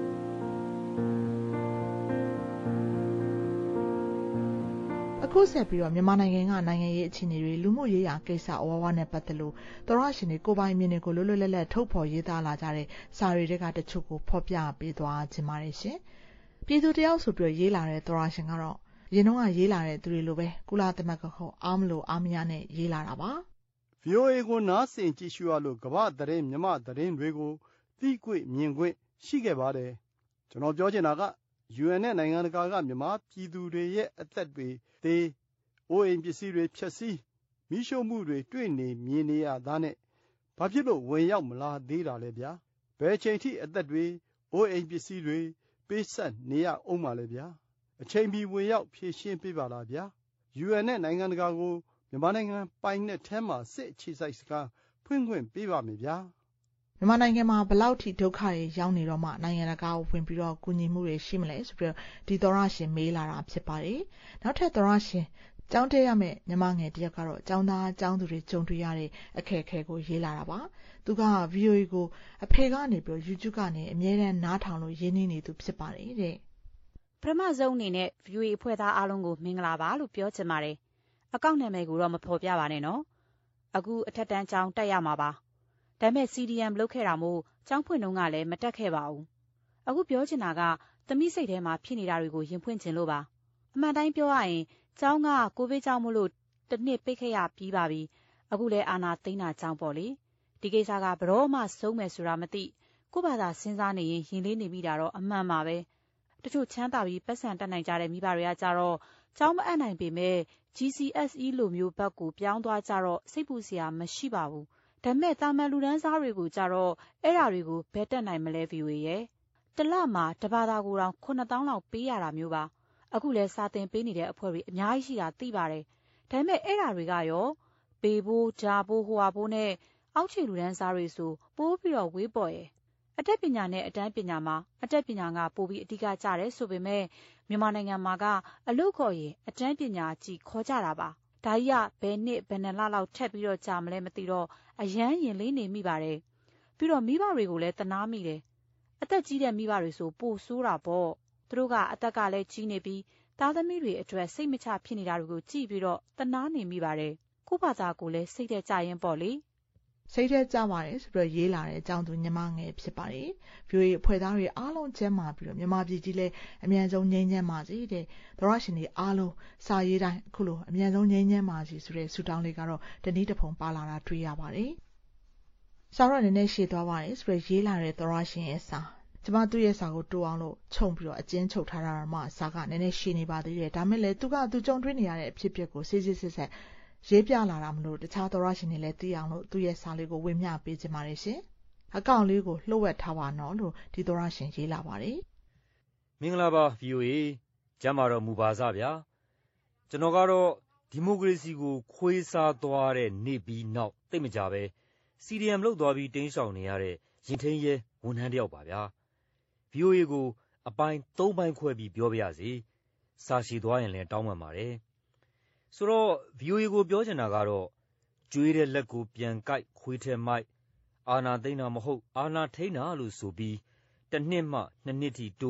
အခုဆက်ပြီးတော့မြန်မာနိုင်ငံကနိုင်ငံရေးအခြေအနေတွေလူမှုရေးရာကိစ္စအဝဝနဲ့ပတ်သက်လို့သောရရှင်တွေကိုပိုင်မြင်တွေကိုလွတ်လွတ်လပ်လပ်ထုတ်ဖော်ရေးသားလာကြတဲ့စာရီတွေကတချို့ကိုဖော်ပြပေးသွားခြင်းပါတယ်ရှင်။ပြည်သူတယောက်ဆိုပြီးရေးလာတဲ့သောရရှင်ကတော့ရင်တော့ရေးလာတဲ့သူတွေလိုပဲကုလသမဂ္ဂခေါ်အားမလို့အားမရနဲ့ရေးလာတာပါ။ ဗီအိုအေ ကိုနားဆင်ကြည့်ရှုရလို့ကမ္ဘာသတင်းမြမသတင်းတွေကိုသိခွင့်မြင်ခွင့်ရှိခဲ့ပါတယ်။ကျွန်တော်ပြောချင်တာက ယူအန် နဲ့နိုင်ငံတကာကမြန်မာပြည်သူတွေရဲ့အသက်တွေသေအိုးအိမ်ပစ္စည်းတွေဖျက်ဆီးမိရှုမှုတွေတွေ့နေမြင်နေရတာနဲ့ဘာဖြစ်လို့ဝင်ရောက်မလာသေးတာလဲဗျာဘယ်ချိန်ထိအသက်တွေအိုးအိမ်ပစ္စည်းတွေပေးဆက်နေရအောင်ပါလဲဗျာအချိန်မီဝင်ရောက်ဖြည့်ရှင်းပေးပါလားဗျာယူအန် နဲ့နိုင်ငံတကာကိုမြန်မာနိုင်ငံပိုင်တဲ့ထဲမှာစစ်အခြေစိုက်စကားဖွင့်ခွင့်ပေးပါမယ်ဗျာမြန်မာနိုင်ငံမှာဘလောက်ထိဒုက္ခတွေရောက်နေတော့မှနိုင်ငံတကာကိုဝင်ပြီးတော့ကူညီမှုတွေရှိမလဲဆိုပြီးတော့ဒီသောရရှင်မေးလာတာဖြစ်ပါတယ်နောက်ထပ်သောရရှင်ကျောင်းတက်ရမယ့်ညီမငယ်တယောက်ကတော့ကျောင်းသားကျောင်းသူတွေကြုံတွေ့ရတဲ့အခက်အခဲကိုရေးလာတာပါသူက ဗီအိုအေ ကိုအဖေကနေပြီးတော့ YouTube ကနေအမြဲတမ်းနားထောင်လို့ရင်းနှီးနေသူဖြစ်ပါတယ်တဲ့ပထမဆုံးအနေနဲ့ ဗီအိုအေ အဖွဲ့သားအားလုံးကိုမင်္ဂလာပါလို့ပြောချင်ပါတယ်အကောင့်နာမည်ကိုတော့မဖော်ပြပါနဲ့နော်အခုအထက်တန်းကျောင်းတက်ရမှာပါဒါပေမဲ့ စီ ဒီ အမ် လုပ်ခဲ့တာမို့ကျောင်းဖွင့်တုန်းကလည်းမတက်ခဲ့ပါဘူးအခုပြောချင်တာကသမီးစိတ်ထဲမှာဖြစ်နေတာတွေကိုရင်ဖွင့်ချင်လို့ပါအမှန်တိုင်းပြောရရင်ကျောင်းကကိုဗစ်ကြောင့်မို့လို့တစ်နှစ်ပိတ်ခဲ့ရပြီးပါပြီအခုလည်းအာနာသိန်းတာကျောင်းပေါ့လေဒီကိစ္စကဘရောမှဆုံးမယ်ဆိုတာမသိကို့ဘာသာစဉ်းစားနေရင်ရင်လေးနေမိတာတော့အမှန်ပါပဲတချို့ချမ်းသာပြီးပတ်စံတက်နိုင်ကြတဲ့မိဘတွေကကြတော့ကျောင်းမအပ်နိုင်ပေမဲ့ ဂျီ စီ အက်စ် အီ လိုမျိုးဘက်ကိုပြောင်းသွားကြတော့စိတ်ပူစရာမရှိပါဘူးဒါမဲ့တာမန်လူတန်းစားတွေကိုကြတော့အဲ့ဓာတွေကိုဘယ်တက်နိုင်မလဲ ဗီအိုအေ ရဲ့တလမှာတဘာသာကိုတောင်ခုနှစ်သောင်းလောက်ပေးရတာမျိုးပါအခုလဲစာသင်ပေးနေတဲ့အဖွဲ့တွေအများကြီးရှိတာသိပါတယ်ဒါပေမဲ့အဲ့ဓာတွေကရောပေဖို့ဂျာဖို့ဟိုဟာဖို့နဲ့အောက်ခြေလူတန်းစားတွေဆိုပိုးပြီးတော့ဝေးပေါ်ရဲ့အတတ်ပညာနဲ့အတန်းပညာမှာအတတ်ပညာကပိုပြီးအဓိကကျတယ်ဆိုပေမဲ့မြန်မာနိုင်ငံမှာကအလုပ်ခေါ်ရင်အတန်းပညာကြီးခေါ်ကြတာပါဒါကြီးကဘယ်နှစ်ဘယ်နှစ်လလောက်ထက်ပြီးတော့ကြာမလဲမသိတော့အရန်ရင်လေးနေမိပါတယ်ပြီးတော့မိဘတွေကိုလည်းတနာမိတယ်အသက်ကြီးတဲ့မိဘတွေဆိုပိုဆိုးတာပေါ့သူတို့ကအသက်ကလည်းကြီးနေပြီးသားသမီးတွေအတွက်စိတ်မချဖြစ်နေတာတွေကိုကြည့်ပြီးတော့တနာနေမိပါတယ်ကို့ဘာသာကိုလည်းစိတ်ထဲကြရင်ပေါ့လေစိတ်ထဲကြပါတယ်ဆိုပြီးရေးလာတဲ့အကြောင်းသူညီမငယ်ဖြစ်ပါတယ်။ ဗီအိုအေ အဖွဲ့သားတွေအားလုံးကျန်းမာပြီးတော့မြန်မာပြည်ကြီးလည်းအမြန်ဆုံးငြိမ်းချမ်းပါစေတဲ့။သောရရှင်တွေအားလုံးစာရေးတိုင်းအခုလိုအမြန်ဆုံးငြိမ်းချမ်းပါစေဆိုတဲ့ဆုတောင်းလေးကတော့တနည်းတစ်ဖုံပါလာတာတွေ့ရပါတယ်။စာတော့နည်းနည်းရှည်သွားပါတယ်ဆိုပြီးရေးလာတဲ့သောရရှင်ရဲ့စာကျမသူ့ရဲ့စာကိုတိုးအောင်လို့ခြုံပြီးတော့အကျဉ်းချုပ်ထားတာမှစာကနည်းနည်းရှည်နေပါသေးတယ်။ဒါမဲ့လည်းသူကသူကြုံတွေ့နေရတဲ့အဖြစ်အပျက်ကိုစစ်စစ်စစ်ဆက်ရေးပြလာတာမလို့တခြားသောရရှင်တွေလည်းသိအောင်လို့သူ့ရဲ့စာလေးကိုဝေမျှပေးခြင်းပါတယ်ရှင်။အကောင့်လေးကိုလှုပ်ဝက်ထားပါနော်လို့ဒီသောရရှင်ရေးလာပါတယ်။မင်္ဂလာပါ ဗီအိုအေ ကျမ်းမာတော်မူပါစဗျာ။ကျွန်တော်ကတော့ဒီမိုကရေစီကိုခွေးစားသွားတဲ့နေ့ပြီးနောက်သိမကြပဲ စီ ဒီ အမ် လောက်သွားပြီးတင်းရှောင်နေရတဲ့ရင်ထင်းရဲဝန်ထမ်းတယောက်ပါဗျာ။ ဗီအိုအေ ကိုအပိုင်းသုံးပိုင်းခွဲပြီးပြောပြရစီ။စာရှည်သွားရင်လည်းတောင်းပန်ပါတယ်။ဆိုတော့ ဗီအိုအေ ကိုပြောချင်တာကတော့ကျွေးတဲ့လက်ကိုပြန်ကိုက်ခွေးထဲမိုက်အာနာသိန်းတာမဟုတ်အာနာထိန်းတာလို့ဆိုပြီးတစ်နှစ်မှနှစ်နှစ်ထိတိုး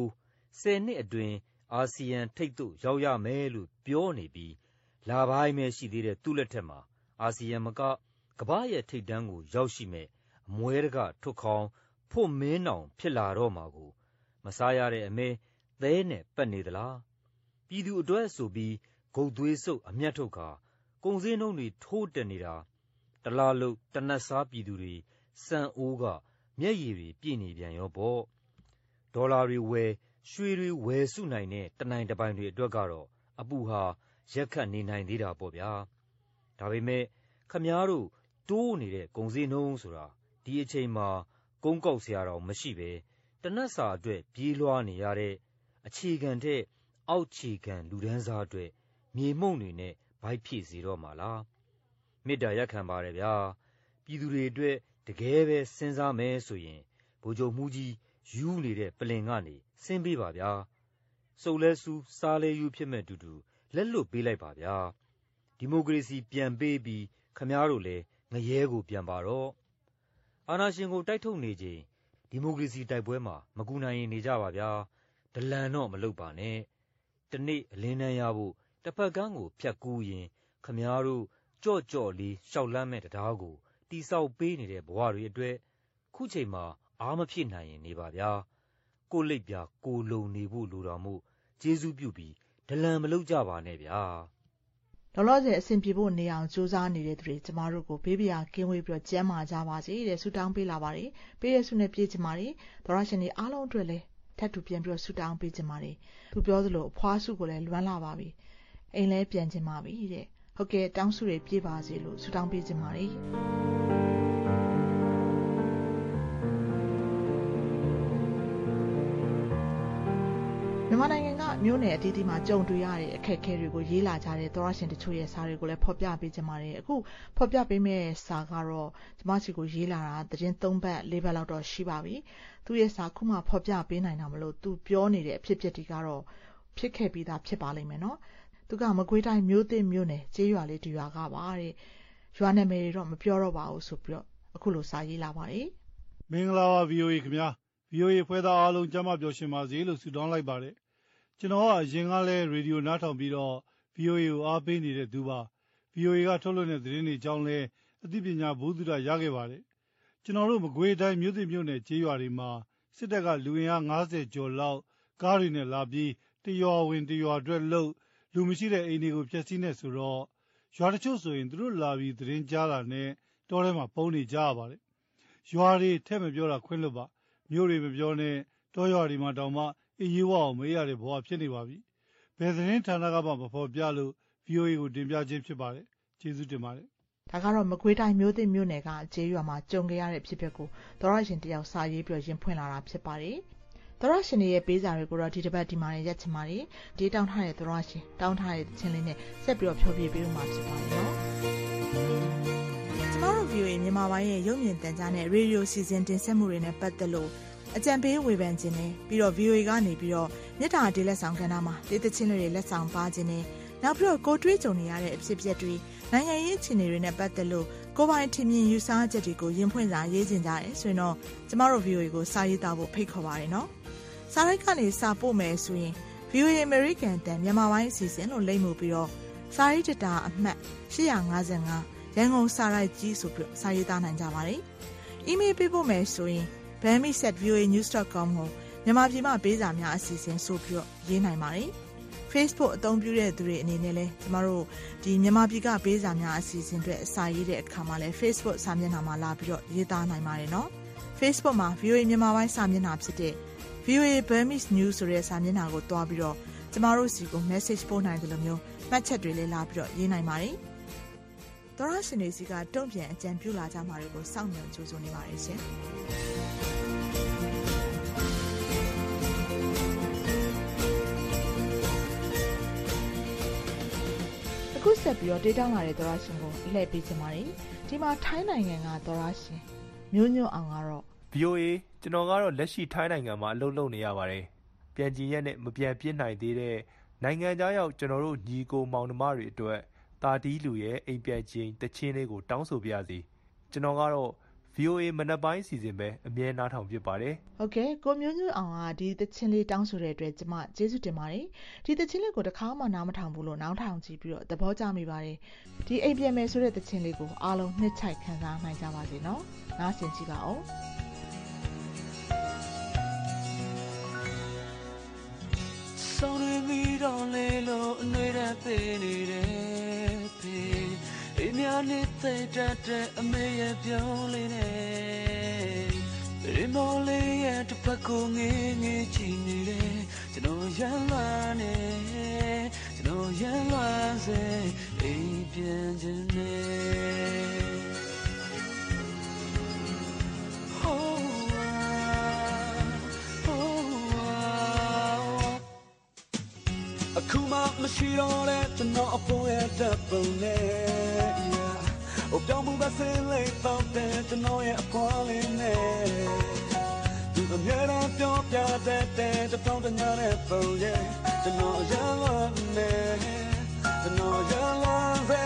ဆယ်နှစ်အတွင်းအာဆီယံထိပ်သို့ရောက်ရမယ်လို့ပြောနေပြီးလပိုင်းပဲရှိသေးတဲ့သူ့လက်ထက်မှာအာဆီယံမကကမ္ဘာရဲ့ထိပ်တန်းကိုရောက်ရှိမဲ့အမွဲတကထွတ်ခေါင်းဖွတ်မင်းနောင်ဖြစ်လာတော့မှာကိုမစားရတဲ့အမဲသဲနဲ့ပတ်နေသလားပြည်သူအတွက်ဆိုပြီးဂုတ်သွေးစုပ်အမျက်ထုတ်ခါကုန်စည်နှုန်းတွေထိုးတက်နေတာတလားလုံးတနတ်စားပြည်သူတွေစံအိုးကမျက်ရည်တွေပြည့်နေပြန်ရောပေါ့ဒေါ်လာတွေဝယ်ရွှေတွေဝယ်စုနိုင်တဲ့တနိုင်တပိုင်တွေအတွက်ကတော့အပူဟာရက်ခတ်နေနိုင်သေးတာပေါ့ဗျာဒါပေမဲ့ခမားတို့တိုးနေတဲ့ကုန်စည်နှုန်းဆိုတာဒီအချိန်မှာကုန်းကောက်စရာတော့မရှိပဲတနတ်စာအတွက်ပြေးလွှားနေရတဲ့အခြေခံတဲ့အောက်ခြေခံလူဒန်းစားအတွက်မြေမှုန့်တွေနဲ့ဗိုက်ဖြည့်စေတော့မှာလားမေတ္တာရက်ခံပါတယ်ဗျာပြည်သူတွေအတွက်တကယ်ပဲစဉ်းစားမယ်ဆိုရင်ဗိုလ်ချုပ်မှုကြီးယူနေတဲ့ပလင်ကနေဆင်းပေးပါဗျာစုပ်လဲဆူစားလဲယူဖြစ်မဲ့တူတူလက်လွတ်ပေးလိုက်ပါဗျာဒီမိုကရေစီပြန်ပေးပြီးခမားတို့လည်းငရဲကိုပြန်ပါတော့အာဏာရှင်ကိုတိုက်ထုတ်နေချိန်ဒီမိုကရေစီတိုက်ပွဲမှာမကူနိုင်ရင်နေကြပါဗျာဒလန်တော့မလုပ်ပါနဲ့တနေ့အလင်းတန်းရဖို့တစ်ဖက်ကန်းကိုဖြတ်ကူးရင်ခမားတို့ကြော့ကြော့လေးရှောက်လန်းမဲ့တရားကိုတိဆောက်ပေးနေတဲ့ဘဝတွေအတွက်ခုချိန်မှာအားမဖြစ်နိုင်ရင်နေပါဗျာကိုလိပ်ပြကိုလုံနေဖို့လိုတော်မို့ကျေးဇူးပြုပြီးဒလန်မလုပ်ကြပါနဲ့ဗျာလောလောဆယ်အဆင်ပြေဖို့နေအောင်စူးစမ်းနေတဲ့သူတွေကျမတို့ကိုဘေးပရာကင်းဝေးပြီးတော့ကျမ်းမာကြပါစေတဲ့ဆုတောင်းပေးလာပါတယ်ပေးရဆုနဲ့ပြေးကြပါလေသောရရှင်တွေအားလုံးအတွက်လည်းထပ်တူပြန်ပြီးတော့ဆုတောင်းပေးကြပါလေသူပြောသလိုအဖွားဆုကိုလည်းလွမ်းလာပါပြီအိမ်လည်းပြန်ကြပါပြီတဲ့ဟုတ်ကဲ့တောင်းဆုတွေပြေးပါစေလို့ဆုတောင်းပေးကြပါလေမြန်မာနိုင်ငံကမြို့နယ်အသီးသီးမှာကြုံတွေ့ရတဲ့အခက်အခဲတွေကိုရေးလာကြတဲ့သောရရှင်တချို့ရဲ့စာတွေကိုလည်းဖော်ပြပေးကြပါတယ်အခုဖော်ပြပေးမယ့်စာကတော့ကျမစီကိုရေးလာတာသတင်းသုံးပတ်လေးပတ်လောက်တော့ရှိပါပြီသူရဲ့စာခုမှဖော်ပြပေးနိုင်တာမလို့သူပြောနေတဲ့အဖြစ်အပျက်တွေကတော့ဖြစ်ခဲ့ပြီးသားဖြစ်ပါလိမ့်မယ်နော်သူကမကွေးတိုင်းမြို့သစ်မြို့နယ်ကျေးရွာလေးတူရွာကပါတဲ့ရွာနာမည်တွေတော့မပြောတော့ပါဘူးဆိုပြီးတော့အခုလိုစာရေးလာပါတယ်မင်္ဂလာပါ ဗီအိုအေ ခင်ဗျာ ဗီအိုအေ ဖွဲ့သားအားလုံးကျမ်းမာပျော်ရွှင်ပါစေလို့ဆုတောင်းလိုက်ပါတယ်ကျွန်တော်ကအရင်ကလည်းရေဒီယိုနားထောင်ပြီးတော့ ဗီအိုအေ ကိုအားပေးနေတဲ့သူပါ ဗီအိုအေ ကထုတ်လွှင့်တဲ့သတင်းတွေအကြောင်းလည်းအသိပညာဘုဒ္ဓတာရခဲ့ပါတယ်ကျွန်တော်တို့မကွေးတိုင်းမြို့သစ်မြို့နယ်ကျေးရွာတွေမှာစစ်တပ်ကလူဝင်အားငါးဆယ်ကျော်လောက်ကားတွေနဲ့လာပြီးတရွာဝင်တရွာအတွက်လှုပ်လူမရှိတဲ့အိမ်တွေကိုဖျက်ဆီးနေဆိုတော့ရွာတချို့ဆိုရင်သူတို့လာပြီးသတင်းကြားတာနဲ့တောထဲမှာပုံနေကြရပါတယ်ရွာတွေထက်မပြောတာခွင့်လွတ်ပါမြို့တွေမပြောနဲ့တောရွာတွေမှာတောင်မှအေးရေးဝအောင်မေးရတဲ့ဘဝဖြစ်နေပါပြီဘယ်သတင်းဌာနကမှမဖော်ပြလို့ ဗီအိုအေ ကိုတင်ပြခြင်းဖြစ်ပါတယ်ကျေးဇူးတင်ပါတယ်ဒါကတော့မကွေးတိုင်းမြို့သစ်မြို့နယ်ကကျေးရွာမှာကြုံခဲ့ရတဲ့ဖြစ်ပျက်ကိုသောရရှင်တယောက်စာရေးပြီးရင်ဖွင့်လာတာဖြစ်ပါတယ်သောရရှင်ရဲ့ပေးစာတွေကိုတော့ဒီတစ်ပတ်ဒီမှာရက်ချင်ပါတယ်ဒီတောင်းထားတဲ့သောရရှင်တောင်းထားတဲ့ချင်းလေးနဲ့ဆက်ပြီးတော့ဖြောပြပေးဦးမှာဖြစ်ပါတယ်နော်ကျမတို့ ဗီအိုအေ မြန်မာပိုင်းရဲ့ရုပ်မြင်သံကြားနဲ့ရေဒီယိုစီစဉ်တင်ဆက်မှုတွေနဲ့ပတ်သက်လို့အကြံပေးဝေဖန်ခြင်းနဲ့ပြီးတော့ ဗီအိုအေ ကနေပြီးတော့မြစ်တာတေးလက်ဆောင်ကဏ္ဍမှာတေးသချင်းတွေလက်ဆောင်ပါခြင်းနဲ့နောက်ပြီးတော့ကိုတွေးကြုံနေရတဲ့အဖြစ်အပျက်တွေနိုင်ငံရေးအခြေအနေတွေနဲ့ပတ်သက်လို့ကိုပိုင်ထင်မြင်ယူဆချက်တွေကိုရင်ဖွင့်စာရေးခြင်းကြတယ်ဆိုရင်တော့ကျမတို့ ဗီအိုအေ ကိုစာရေးသားဖို့ဖိတ်ခေါ်ပါတယ်နော်စာရိုက်ကနေစာပို့မယ်ဆိုရင် ဗီအိုအေ American တန်မြန်မာပိုင်းအစီအစဉ်လို့လိမ့်မှုပြီးတော့စာရေးတတာအမှတ်ရှစ်၅၅ရန်ကုန်စာရိုက်ကြီးဆိုပြီးစာရေးသားနိုင်ကြပါတယ်။ email ပေးဖို့မယ်ဆိုရင် burmese at v o a news dot com ကိုမြန်မာပြည်မှာပေးစာများအစီအစဉ်ဆိုပြီးတော့ရေးနိုင်ပါတယ်။ Facebook အသုံးပြုတဲ့သူတွေအနေနဲ့လည်းကျမတို့ဒီမြန်မာပြည်ကပေးစာများအစီအစဉ်တွေအစာရေးတဲ့အခါမှာလည်း Facebook စာမျက်နှာမှာလာပြီးတော့ရေးသားနိုင်ပါတယ်နော်။ Facebook မှာ ဗီအိုအေ မြန်မာပိုင်းစာမျက်နှာဖြစ်တဲ့ ဗီအိုအေ Burmese News ဆိုတဲ့စာမျက်နှာကိုတွားပြီးတော့ကျမတို့စီကို message ပို့နိုင်တယ်လို့မျိုးမှတ်ချက်တွေလည်းလာပြီးတော့ရေးနိုင်ပါတယ်။သောရရှင်တွေစီကတုံ့ပြန်အကြံပြုလာကြမှာတွေကိုစောင့်မျှော်ကြိုးစားနေပါတယ်ရှင်။အခုဆက်ပြီးတော့ဒေတာလာတဲ့သောရရှင်ကိုလှည့်ပေးချင်ပါတယ်။ဒီမှာထိုင်းနိုင်ငံကသောရရှင်မျိုးညွန့်အောင်ကတော့ဗီအိုအေ ကျွန်တော်ကတော့လက်ရှိထိုင်းနိုင်ငံမှာအလုပ်လုပ်နေရပါတယ်။ပြန်ကြည်ရက်နဲ့မပြန်ပြစ်နိုင်သေးတဲ့နိုင်ငံသားရောက်ကျွန်တော်တို့ညီကိုမောင်နှမတွေအတွက်တာတီးလူရဲ့အိမ်ပြန်ချင်းတချင်းလေးကိုတောင်းဆိုပြရစီ။ကျွန်တော်ကတော့ဗီအိုအေ မနက်ပိုင်းအစီအစဉ်ပဲအမြဲနားထောင်ဖြစ်ပါတယ်။ဟုတ်ကဲ့ကိုမျိုးမျိုးအောင်ကဒီသချင်းလေးတောင်းဆိုတဲ့အတွက်ကျမကျေးဇူးတင်ပါတယ်။ဒီသချင်းလေးကိုတစ်ခါမှနားမထောင်ဘူးလို့နားထောင်ကြည့်ပြီးတော့သဘောကျမိပါတယ်။ဒီအိမ်ပြန်မယ်ဆိုတဲ့သချင်းလေးကိုအားလုံးနှစ်ချိုက်ခံစားနိုင်ကြပါစေနော်။နားဆင်ကြည့်ပါဦး။ဆောင်းရမီတော့လေလို့အနှွေးတဲ့ပေးနေတယ်ဖေးအိမ်များနေတဲ့တတ်တဲ့အမေရဲ့ပြောင်းလေးနဲ့ဒီမော်လေးရဲ့တစ်ဖက်ကိုငေးငေးချင်နေတယ်ကျွန်တော်ရမ်းလာနေကျွန်တော်ရမ်းလာစေအိမ်ပြန်ခြင်းနဲ့အခုမှမရှိတော့တဲ့ကျွန်တော်အပေါ်ရဲ့တပ်ပုံနဲ့ဟိုပြောင်းမှုပဲစင်လေးတော့တဲ့ကျွန်တော်ရဲ့အကွာလေးနဲ့သူအမြဲတမ်းပြောပြတဲ့တဲ့တောင်းတညာတဲ့ပုံရဲ့ကျွန်တော်ရမ်းလာနေကျွန်တော်ရမ်းလာစေ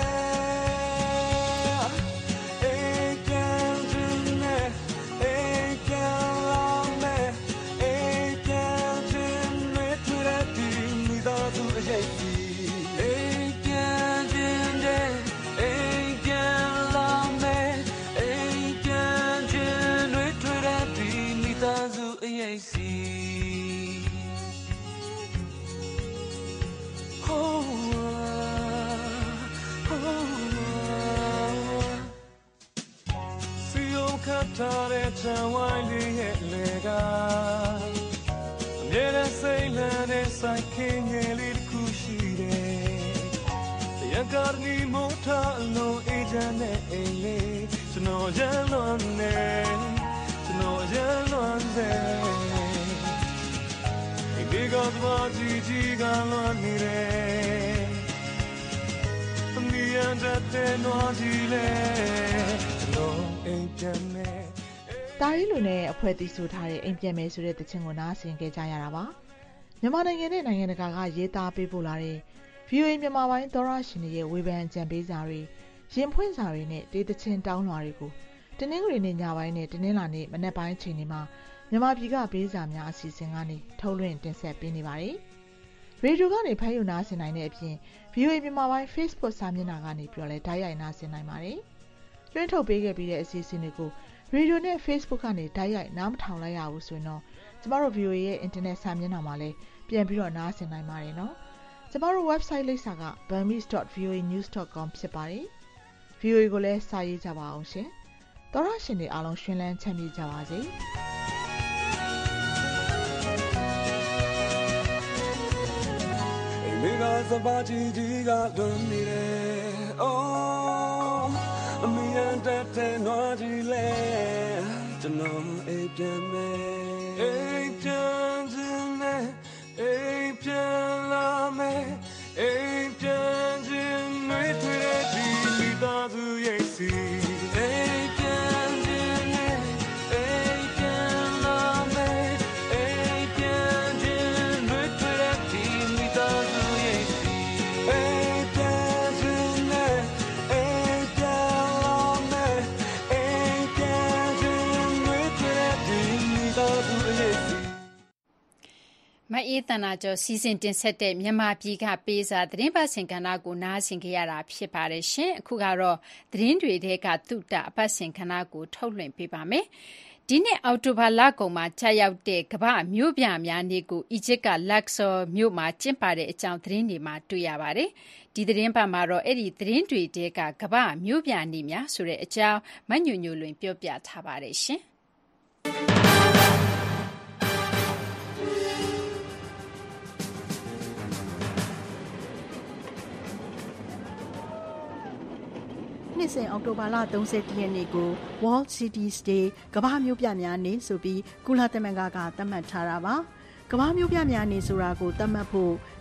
ထားတဲ့ချမ်းဝိုင်းလေးရဲ့လေကအမြဲတမ်းစိတ်လန်းတဲ့ဆိုင်ခင်းငယ်လေးတစ်ခုရှိတယ်။တရားကားနီမို့ထားလို့အေးချမ်းတဲ့အိမ်လေးကျွန်တော်ရမ်းလွန်နေကျွန်တော်ရမ်းလွန်စေဒီကဘာကြီးကြီးကလွန်နေတယ်အမီးရတဲ့နွားကြီးလေကျွန်တော်အိမ်ပြန်မယ်တာရီလူနဲ့အဖွဲ့အစည်းဆိုထားတဲ့အိမ်ပြန်မယ်ဆိုတဲ့တခြင်းကိုနားဆင်ကြကြရတာပါမြန်မာနိုင်ငံနဲ့နိုင်ငံတကာကရေးသားပေးပို့လာတဲ့ ဗီအိုအေ မြန်မာပိုင်းသောရရှင်တွေရဲ့ဝေဖန်ကြံပေးစာတွေရင်ဖွင့်စာတွေနဲ့ဒေသချင်းတောင်းလွှာတွေကိုတနင်္ဂနွေနေ့ညပိုင်းနဲ့တနင်္လာနေ့မနက်ပိုင်းအချိန်တွေမှာမြန်မာပြည်ကပေးစာများအစီအစဉ်ကနေထုတ်လွှင့်တင်ဆက်ပေးနေပါတယ်ရေဒီယိုကနေဖမ်းယူနားဆင်နိုင်တဲ့အပြင် ဗီအိုအေ မြန်မာပိုင်း Facebook စာမျက်နှာကနေပြီးတော့လည်းဓာတ်ရိုက်နားဆင်နိုင်ပါတယ်လွှင့်ထုတ်ပေးခဲ့ပြီးတဲ့အစီအစဉ်တွေကိုရေဒီယိုနဲ့ Facebook ကနေဓာတ်ရိုက်နားမထောင်လိုက်ရဘူးဆိုရင်တော့ကျမတို့ ဗီအိုအေ ရဲ့ Internet စာမျက်နှာမှာလည်းပြန်ပြီးတော့နားဆင်နိုင်ပါတယ်နော်ကျမတို့ website လိပ်စာက burmese dot v o a news dot com ဖြစ်ပါတယ် ဗီအိုအေ ကိုလည်းစာရေးကြပါအောင်ရှင်သောရရှင်တွေအားလုံးရှင်လန်းချမ်းမြေ့ကြပါစေမိကစပါချီကြီးကလွန်နေတယ်အိုးအမီးရတဲ့နွားကြီးလေကျွန်တော်အိမ်ပြန်မယ်အိမ်ပြန်ခြင်းနဲ့အိမ်ပြန်လာမယ်အိမ်ပြန်ခြင်းတွေတွေ့တဲ့ဒီမိသားစုရဲ့စီအိမ်ပြန်ခြင်းနဲ့အိမ်ပြန်လာမယ်အိမ်ပြန်ခြင်းတွေတွေ့တဲ့ဒီမိသားစုရဲ့စီအိမ်ပြန်ခြင်းနဲ့အိမ်ပြန်လာမယ်အိမ်ပြန်ခြင်းတွေတွေ့တဲ့ဒီမိသားစုရဲ့စီမအေးတနာကျော်စီစဉ်တင်ဆက်တဲ့မြန်မာပြည်ကပေးစာသတင်းပတ်စင်ကဏ္ဍကိုနားဆင်ကြရတာဖြစ်ပါတယ်ရှင်အခုကတော့သတင်းတွေထဲကသုတအပတ်စင်ကဏ္ဍကိုထုတ်လွှင့်ပေးပါမယ်ဒီနေ့အောက်တိုဘာလကုန်မှာကြာရောက်တဲ့ကမ္ဘာမြို့ပြများနေ့ကိုအီဂျစ်ကလက်ဆော်မြို့မှာကျင်းပတဲ့အကြောင်းသတင်းတွေမှာတွေ့ရပါတယ်ဒီသတင်းပတ်မှာတော့အဲ့ဒီသတင်းတွေထဲကကမ္ဘာမြို့ပြနေ့များဆိုတဲ့အကြောင်းမညွညွလွင်ပြောပြထားပါတယ်ရှင်နှစ်စဉ်အောက်တိုဘာလ၃၁ရက်နေ့ကို World Cities Day ကမ္ဘာမြို့ပြများနေ့ဆိုပြီးကုလသမဂ္ဂကသတ်မှတ်ထားတာပါကမ္ဘာမြို့ပြများနေ့ဆိုတာကိုသတ်မှတ်ဖို့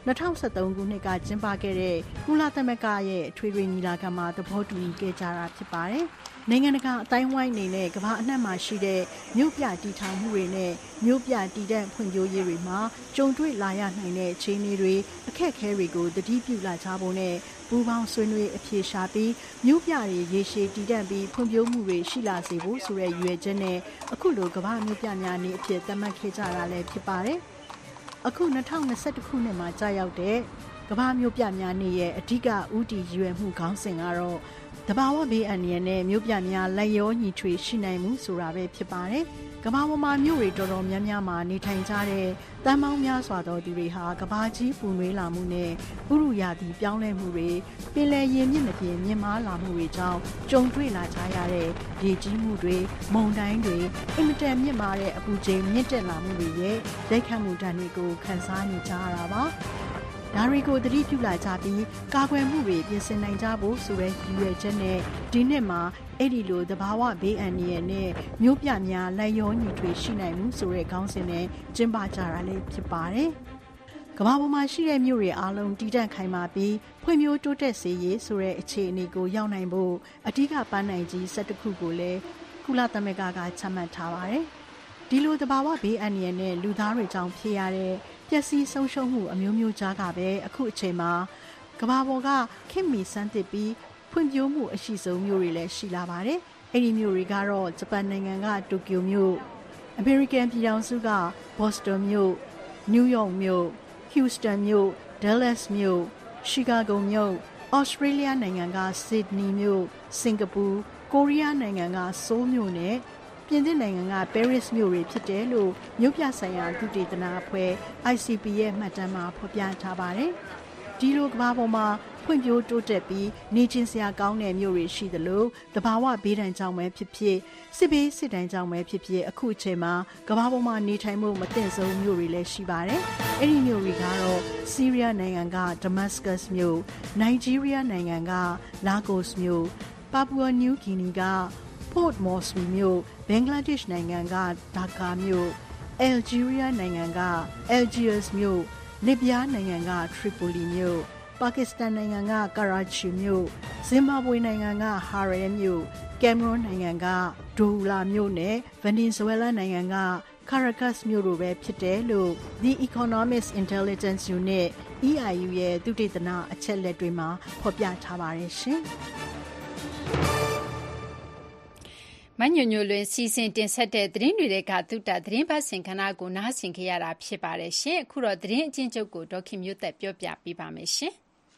၂၀၁၃ ခုနှစ်ကကျင်းပခဲ့တဲ့ကုလသမဂ္ဂရဲ့ထွေထွေညီလာခံမှာသဘောတူခဲ့ကြတာဖြစ်ပါတယ်။နိုင်ငံတကာအတိုင်းဝိုင်းအနေနဲ့ကမ္ဘာအနှံ့မှာရှိတဲ့မြို့ပြတည်ထောင်မှုတွေနဲ့မြို့ပြတည်တဲ့ဖွံ့ဖြိုးရေးတွေမှာကြုံတွေ့လာရနိုင်တဲ့အခြေအနေတွေအခက်အခဲတွေကိုသတိပြုလာကြဖို့နဲ့ပူးပေါင်းဆွေးနွေးအပြေရှားပြီးမြို့ပြတွေရေရှည်တည်တဲ့ပြီးဖွံ့ဖြိုးမှုတွေရှိလာစေဖို့ဆိုတဲ့ရည်ရွယ်ချက်နဲ့အခုလိုကမ္ဘာမြို့ပြများနေ့အဖြစ်သတ်မှတ်ခဲ့ကြတာလည်းဖြစ်ပါတယ်။အခု၂၀၂၁ခုနှစ်မှာကြာရောက်တဲ့ကမ္ဘာမြို့ပြများနေ့ရဲ့အဓိကဦးတည်ရည်ရွယ်မှုခေါင်းစဉ်ကတော့တဘာဝဘေးအန္တရာယ်နဲ့မြို့ပြများလက်ရောညီထွေရှိနိုင်မှုဆိုတာပဲဖြစ်ပါတယ်။ကမ္ဘာပေါ်မှာမြို့တွေတော်တော်များများမှာနေထိုင်ကြတဲ့တန်ပေါင်းများစွာသောသူတွေဟာကမ္ဘာကြီးပူနွေးလာမှုနဲ့ဥရုရာသီပြောင်းလဲမှုတွေပင်လယ်ရေမြင့်မပြင်မြင့်မားလာမှုတွေကြောင့်ကြုံတွေ့လာကြရတဲ့ရေကြီးမှုတွေမုန်တိုင်းတွေအင်မတန်မြင့်မားတဲ့အပူချိန်မြင့်တက်လာမှုတွေရဲ့ရိုက်ခတ်မှုဒဏ်တွေကိုခံစားနေကြရတာပါ။ဒါတွေကိုသတိပြုလာကြပြီးကာကွယ်မှုတွေပြင်ဆင်နိုင်ကြဖို့ဆိုတဲ့ရည်ရွယ်ချက်နဲ့ဒီနှစ်မှာအဲ့ဒီလိုသဘာဝဘေးအန္တရာယ်နဲ့မြို့ပြများလက်ရောညီထွေရှိနိုင်မှုဆိုတဲ့ခေါင်းစဉ်နဲ့ကျင်းပကြတာလည်းဖြစ်ပါတယ်။ကမ္ဘာပေါ်မှာရှိတဲ့မြို့တွေအားလုံးတည်တံ့ခိုင်မာပြီးဖွံ့ဖြိုးတိုးတက်စေရေးဆိုတဲ့အခြေအနေကိုရောက်နိုင်ဖို့အဓိကပန်းနိုင်ကြီး၁၁ခုကိုလည်းကုလသမဂ္ဂကချမှတ်ထားပါတယ်။ဒီလိုသဘာဝဘေးအန္တရာယ်နဲ့လူသားတွေကြောင့်ဖြစ်ရတဲ့ပျက်စီးဆုံးရှုံးမှုအမျိုးမျိုးကြားကပဲအခုအချိန်မှာကမ္ဘာပေါ်ကခင်မီစမ်းသစ်ပြီးဖွံ့ဖြိုးမှုအရှိဆုံးမြို့တွေလည်းရှိလာပါတယ်။အဲ့ဒီမြို့တွေကတော့ဂျပန်နိုင်ငံကတိုကျိုမြို့အမေရိကန်ပြည်ထောင်စုကဘော့စတွန်မြို့နယူးယောက်မြို့ဟူစတန်မြို့ဒဲလက်စ်မြို့ရှီကာဂိုမြို့ဩစတြေးလျနိုင်ငံကဆစ်ဒနီမြို့စင်ကာပူကိုရီးယားနိုင်ငံကဆိုးလ်မြို့နဲ့ပြင်သစ်နိုင်ငံကပဲရစ်မြို့တွေဖြစ်တယ်လို့မြို့ပြဆိုင်ရာသုတေသနအဖွဲ့ အိုင် စီ ပီ ရဲ့မှတ်တမ်းမှာဖော်ပြထားပါတယ်။ဒီလိုကမ္ဘာပေါ်မှာဖွံ့ဖြိုးတိုးတက်ပြီးနေချင်းစရာကောင်းတဲ့မြို့တွေရှိသလိုတဘာဝဘေးဒဏ်ကြောင့်ပဲဖြစ်ဖြစ်စစ်ဘေးစစ်ဒဏ်ကြောင့်ပဲဖြစ်ဖြစ်အခုအချိန်မှာကမ္ဘာပေါ်မှာနေထိုင်မှုမသင့်ဆုံးမြို့တွေလည်းရှိပါတယ်။အဲ့ဒီမြို့တွေကတော့ဆီးရီးယားနိုင်ငံကဒမတ်စကတ်မြို့နိုင်ဂျီးရီးယားနိုင်ငံကလာဂိုစ်မြို့ပါပူအာနယူးဂီနီကPort Moresby မြို့ဘင်္ဂလားဒေ့ရှ်နိုင်ငံကဒါကာမြို့အယ်ဂျီးရီးယားနိုင်ငံကအယ်ဂျီယပ်မြို့လစ်ဗျားနိုင်ငံကထရီပိုလီမြို့ပါကစ္စတန်နိုင်ငံကကာရာချီမြို့ဇင်ဘာဘွေနိုင်ငံကဟာရဲမြို့ကင်မရွန်နိုင်ငံကဒိုလာမြို့နဲ့ဗင်နီဇွဲလားနိုင်ငံကကာရာကတ်စ်မြို့တို့ပဲဖြစ်တယ်လို့ The Economist Intelligence Unit အီ အိုင် ယူ ရဲ့သုတေသနအချက်လက်တွေမှာဖော်ပြထားပါတယ်ရှင်။မညွညွလွင်စီစဉ်တင်ဆက်တဲ့သတင်းတွေကသုတသတင်းပတ်စင်ခဏကိုနားဆင်ကြရတာဖြစ်ပါတယ်ရှင်အခုတော့သတင်းအချင်းချုပ်ကိုဒေါခင်မျိုးသက်ပြောပြပေးပါမယ်ရှင်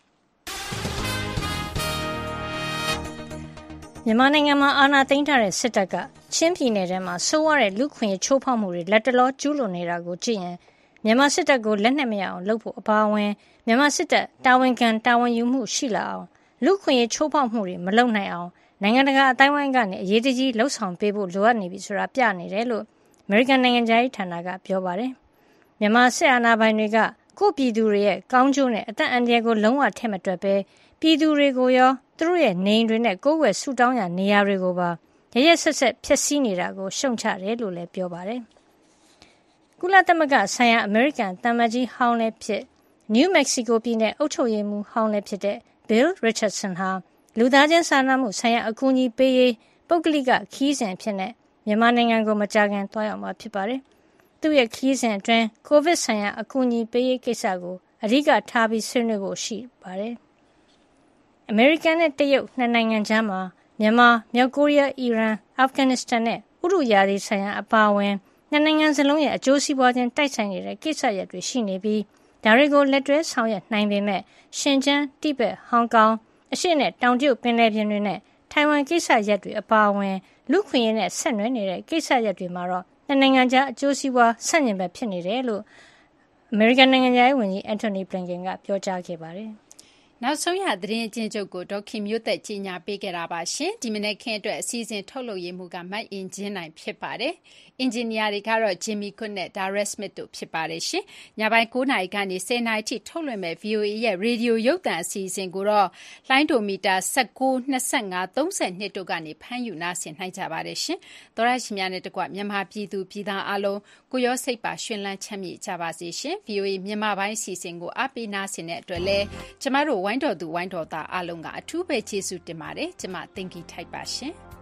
မြန်မာနိုင်ငံမှာအာဏာသိမ်းထားတဲ့စစ်တပ်ကချင်းပြည်နယ်ထဲမှာဆိုးဝါးတဲ့လူခွင့်ရေးချိုးဖောက်မှုတွေလက်တလောကျူးလွန်နေတာကိုကြည့်ရင်မြန်မာစစ်တပ်ကိုလက်နက်မရအောင်လုပ်ဖို့အပါအဝင်မြန်မာစစ်တပ်တာဝန်ခံတာဝန်ယူမှုရှိလာအောင်လူခွင့်ရေးချိုးဖောက်မှုတွေမလုပ်နိုင်အောင်နိုင်ငံတကာအတိုင်းဝိုင်းကနေအရေးတကြီးလှုပ်ဆောင်ပေးဖို့လိုအပ်နေပြီဆိုတာပြနေတယ်လို့အမေရိကန်နိုင်ငံသားရေးဌာနကပြောပါတယ်။မြန်မာစစ်အာဏာပိုင်တွေကကိုပြည်သူတွေရဲ့ကောင်းကျိုးနဲ့အသက်အန္တရာယ်ကိုလုံးဝထည့်မတွက်ပဲပြည်သူတွေကိုရောသူတို့ရဲ့နေအိမ်တွေနဲ့ကိုယ်ွယ်ဆူတောင်းရာနေရာတွေကိုပါရရဆက်ဆက်ဖျက်ဆီးနေတာကိုရှုံချတယ်လို့လည်းပြောပါတယ်။ကုလသမဂ္ဂဆိုင်ရာအမေရိကန်တမန်ကြီးဟောင်းလည်းဖြစ်နယူးမက္ကဆီကိုပြည်နယ်အုပ်ချုပ်ရေးမှူးဟောင်းလည်းဖြစ်တဲ့ Bill Richardson ဟာလူသားချင်းစာနာမှုဆိုင်ရာအကူအညီပေးရေးပုဂ္ဂလိကခီးစဉ်ဖြစ်တဲ့မြန်မာနိုင်ငံကိုမကြာခင်သွားရောက်မှာဖြစ်ပါတယ်။သူ့ရဲ့ခီးစဉ်အတွင်းကိုဗစ်ဆိုင်ရာအကူအညီပေးရေးကိစ္စကိုအဓိကထားပြီးဆွေးနွေးဖို့ရှိပါတယ်။အမေရိကန်နဲ့တရုတ်နှစ်နိုင်ငံကြားမှာမြန်မာ၊မြောက်ကိုရီးယား၊အီရန်၊အာဖဂန်နစ္စတန်နဲ့ဥရုရာသီဆိုင်ရာအပါအဝင်နှစ်နိုင်ငံစလုံးရဲ့အကျိုးစီးပွားချင်းတိုက်ဆိုင်နေတဲ့ကိစ္စရပ်တွေရှိနေပြီးဒါတွေကိုလက်တွဲဆောင်ရွက်နိုင်ပေမဲ့ရှင်ကျန်း၊တိဘက်၊ဟောင်ကောင်အရှေ့နဲ့တောင်တရုတ်ပင်လယ်ပြင်တွေနဲ့ထိုင်ဝမ်ကိစ္စရပ်တွေအပါအဝင်လူခွင့်ရေးနဲ့ဆက်နွယ်နေတဲ့ကိစ္စရပ်တွေမှာတော့နှစ်နိုင်ငံကြားအကျိုးစီးပွားဆန့်ကျင်ဘက်ဖြစ်နေတယ်လို့အမေရိကန်နိုင်ငံသားရေးဝန်ကြီးအန်တိုနီဘလင်ကန်ကပြောကြားခဲ့ပါတယ်။နောက်ဆုံးရသတင်းအကျဉ်းချုပ်ကိုဒေါက်ခင်မျိုးသက်ကြီးညာပေးခဲ့တာပါရှင်ဒီမနေ့ခင်းအတွက်အစီအစဉ်ထုတ်လုပ်ရေးမှုကမတ်အင်ဂျင်နိုင်ဖြစ်ပါတယ်အင်ဂျင်နီယာတွေကတော့ Jimmy Cook နဲ့ Dara Smith တို့ဖြစ်ပါတယ်ရှင်ညပိုင်း9နာရီကနေ10နာရီထိထုတ်လွှင့်မဲ့ ဗီအိုအေ ရဲ့ရေဒီယိုရုပ်သံအစီအစဉ်ကိုတော့လိုင်းဒိုမီတာ19 25 32တို့ကနေဖမ်းယူနားဆင်နိုင်ကြပါတယ်ရှင်သောရရှိများနဲ့တကွမြန်မာပြည်သူပြည်သားအလုံးကိုရောစိတ်ပါရှင်လန်းချမ်းမြေ့ကြပါစေရှင် ဗီအိုအေ မြန်မာပိုင်းအစီအစဉ်ကိုအားပေးနားဆင်တဲ့အတွက်လည်းကျမတို့ဝိုင်းတော်သူဝိုင်းတော်သားအလုံးကအထူးပဲကျေးဇူးတင်ပါတယ်ကျမသင်္ကီထိုက်ပါရှင်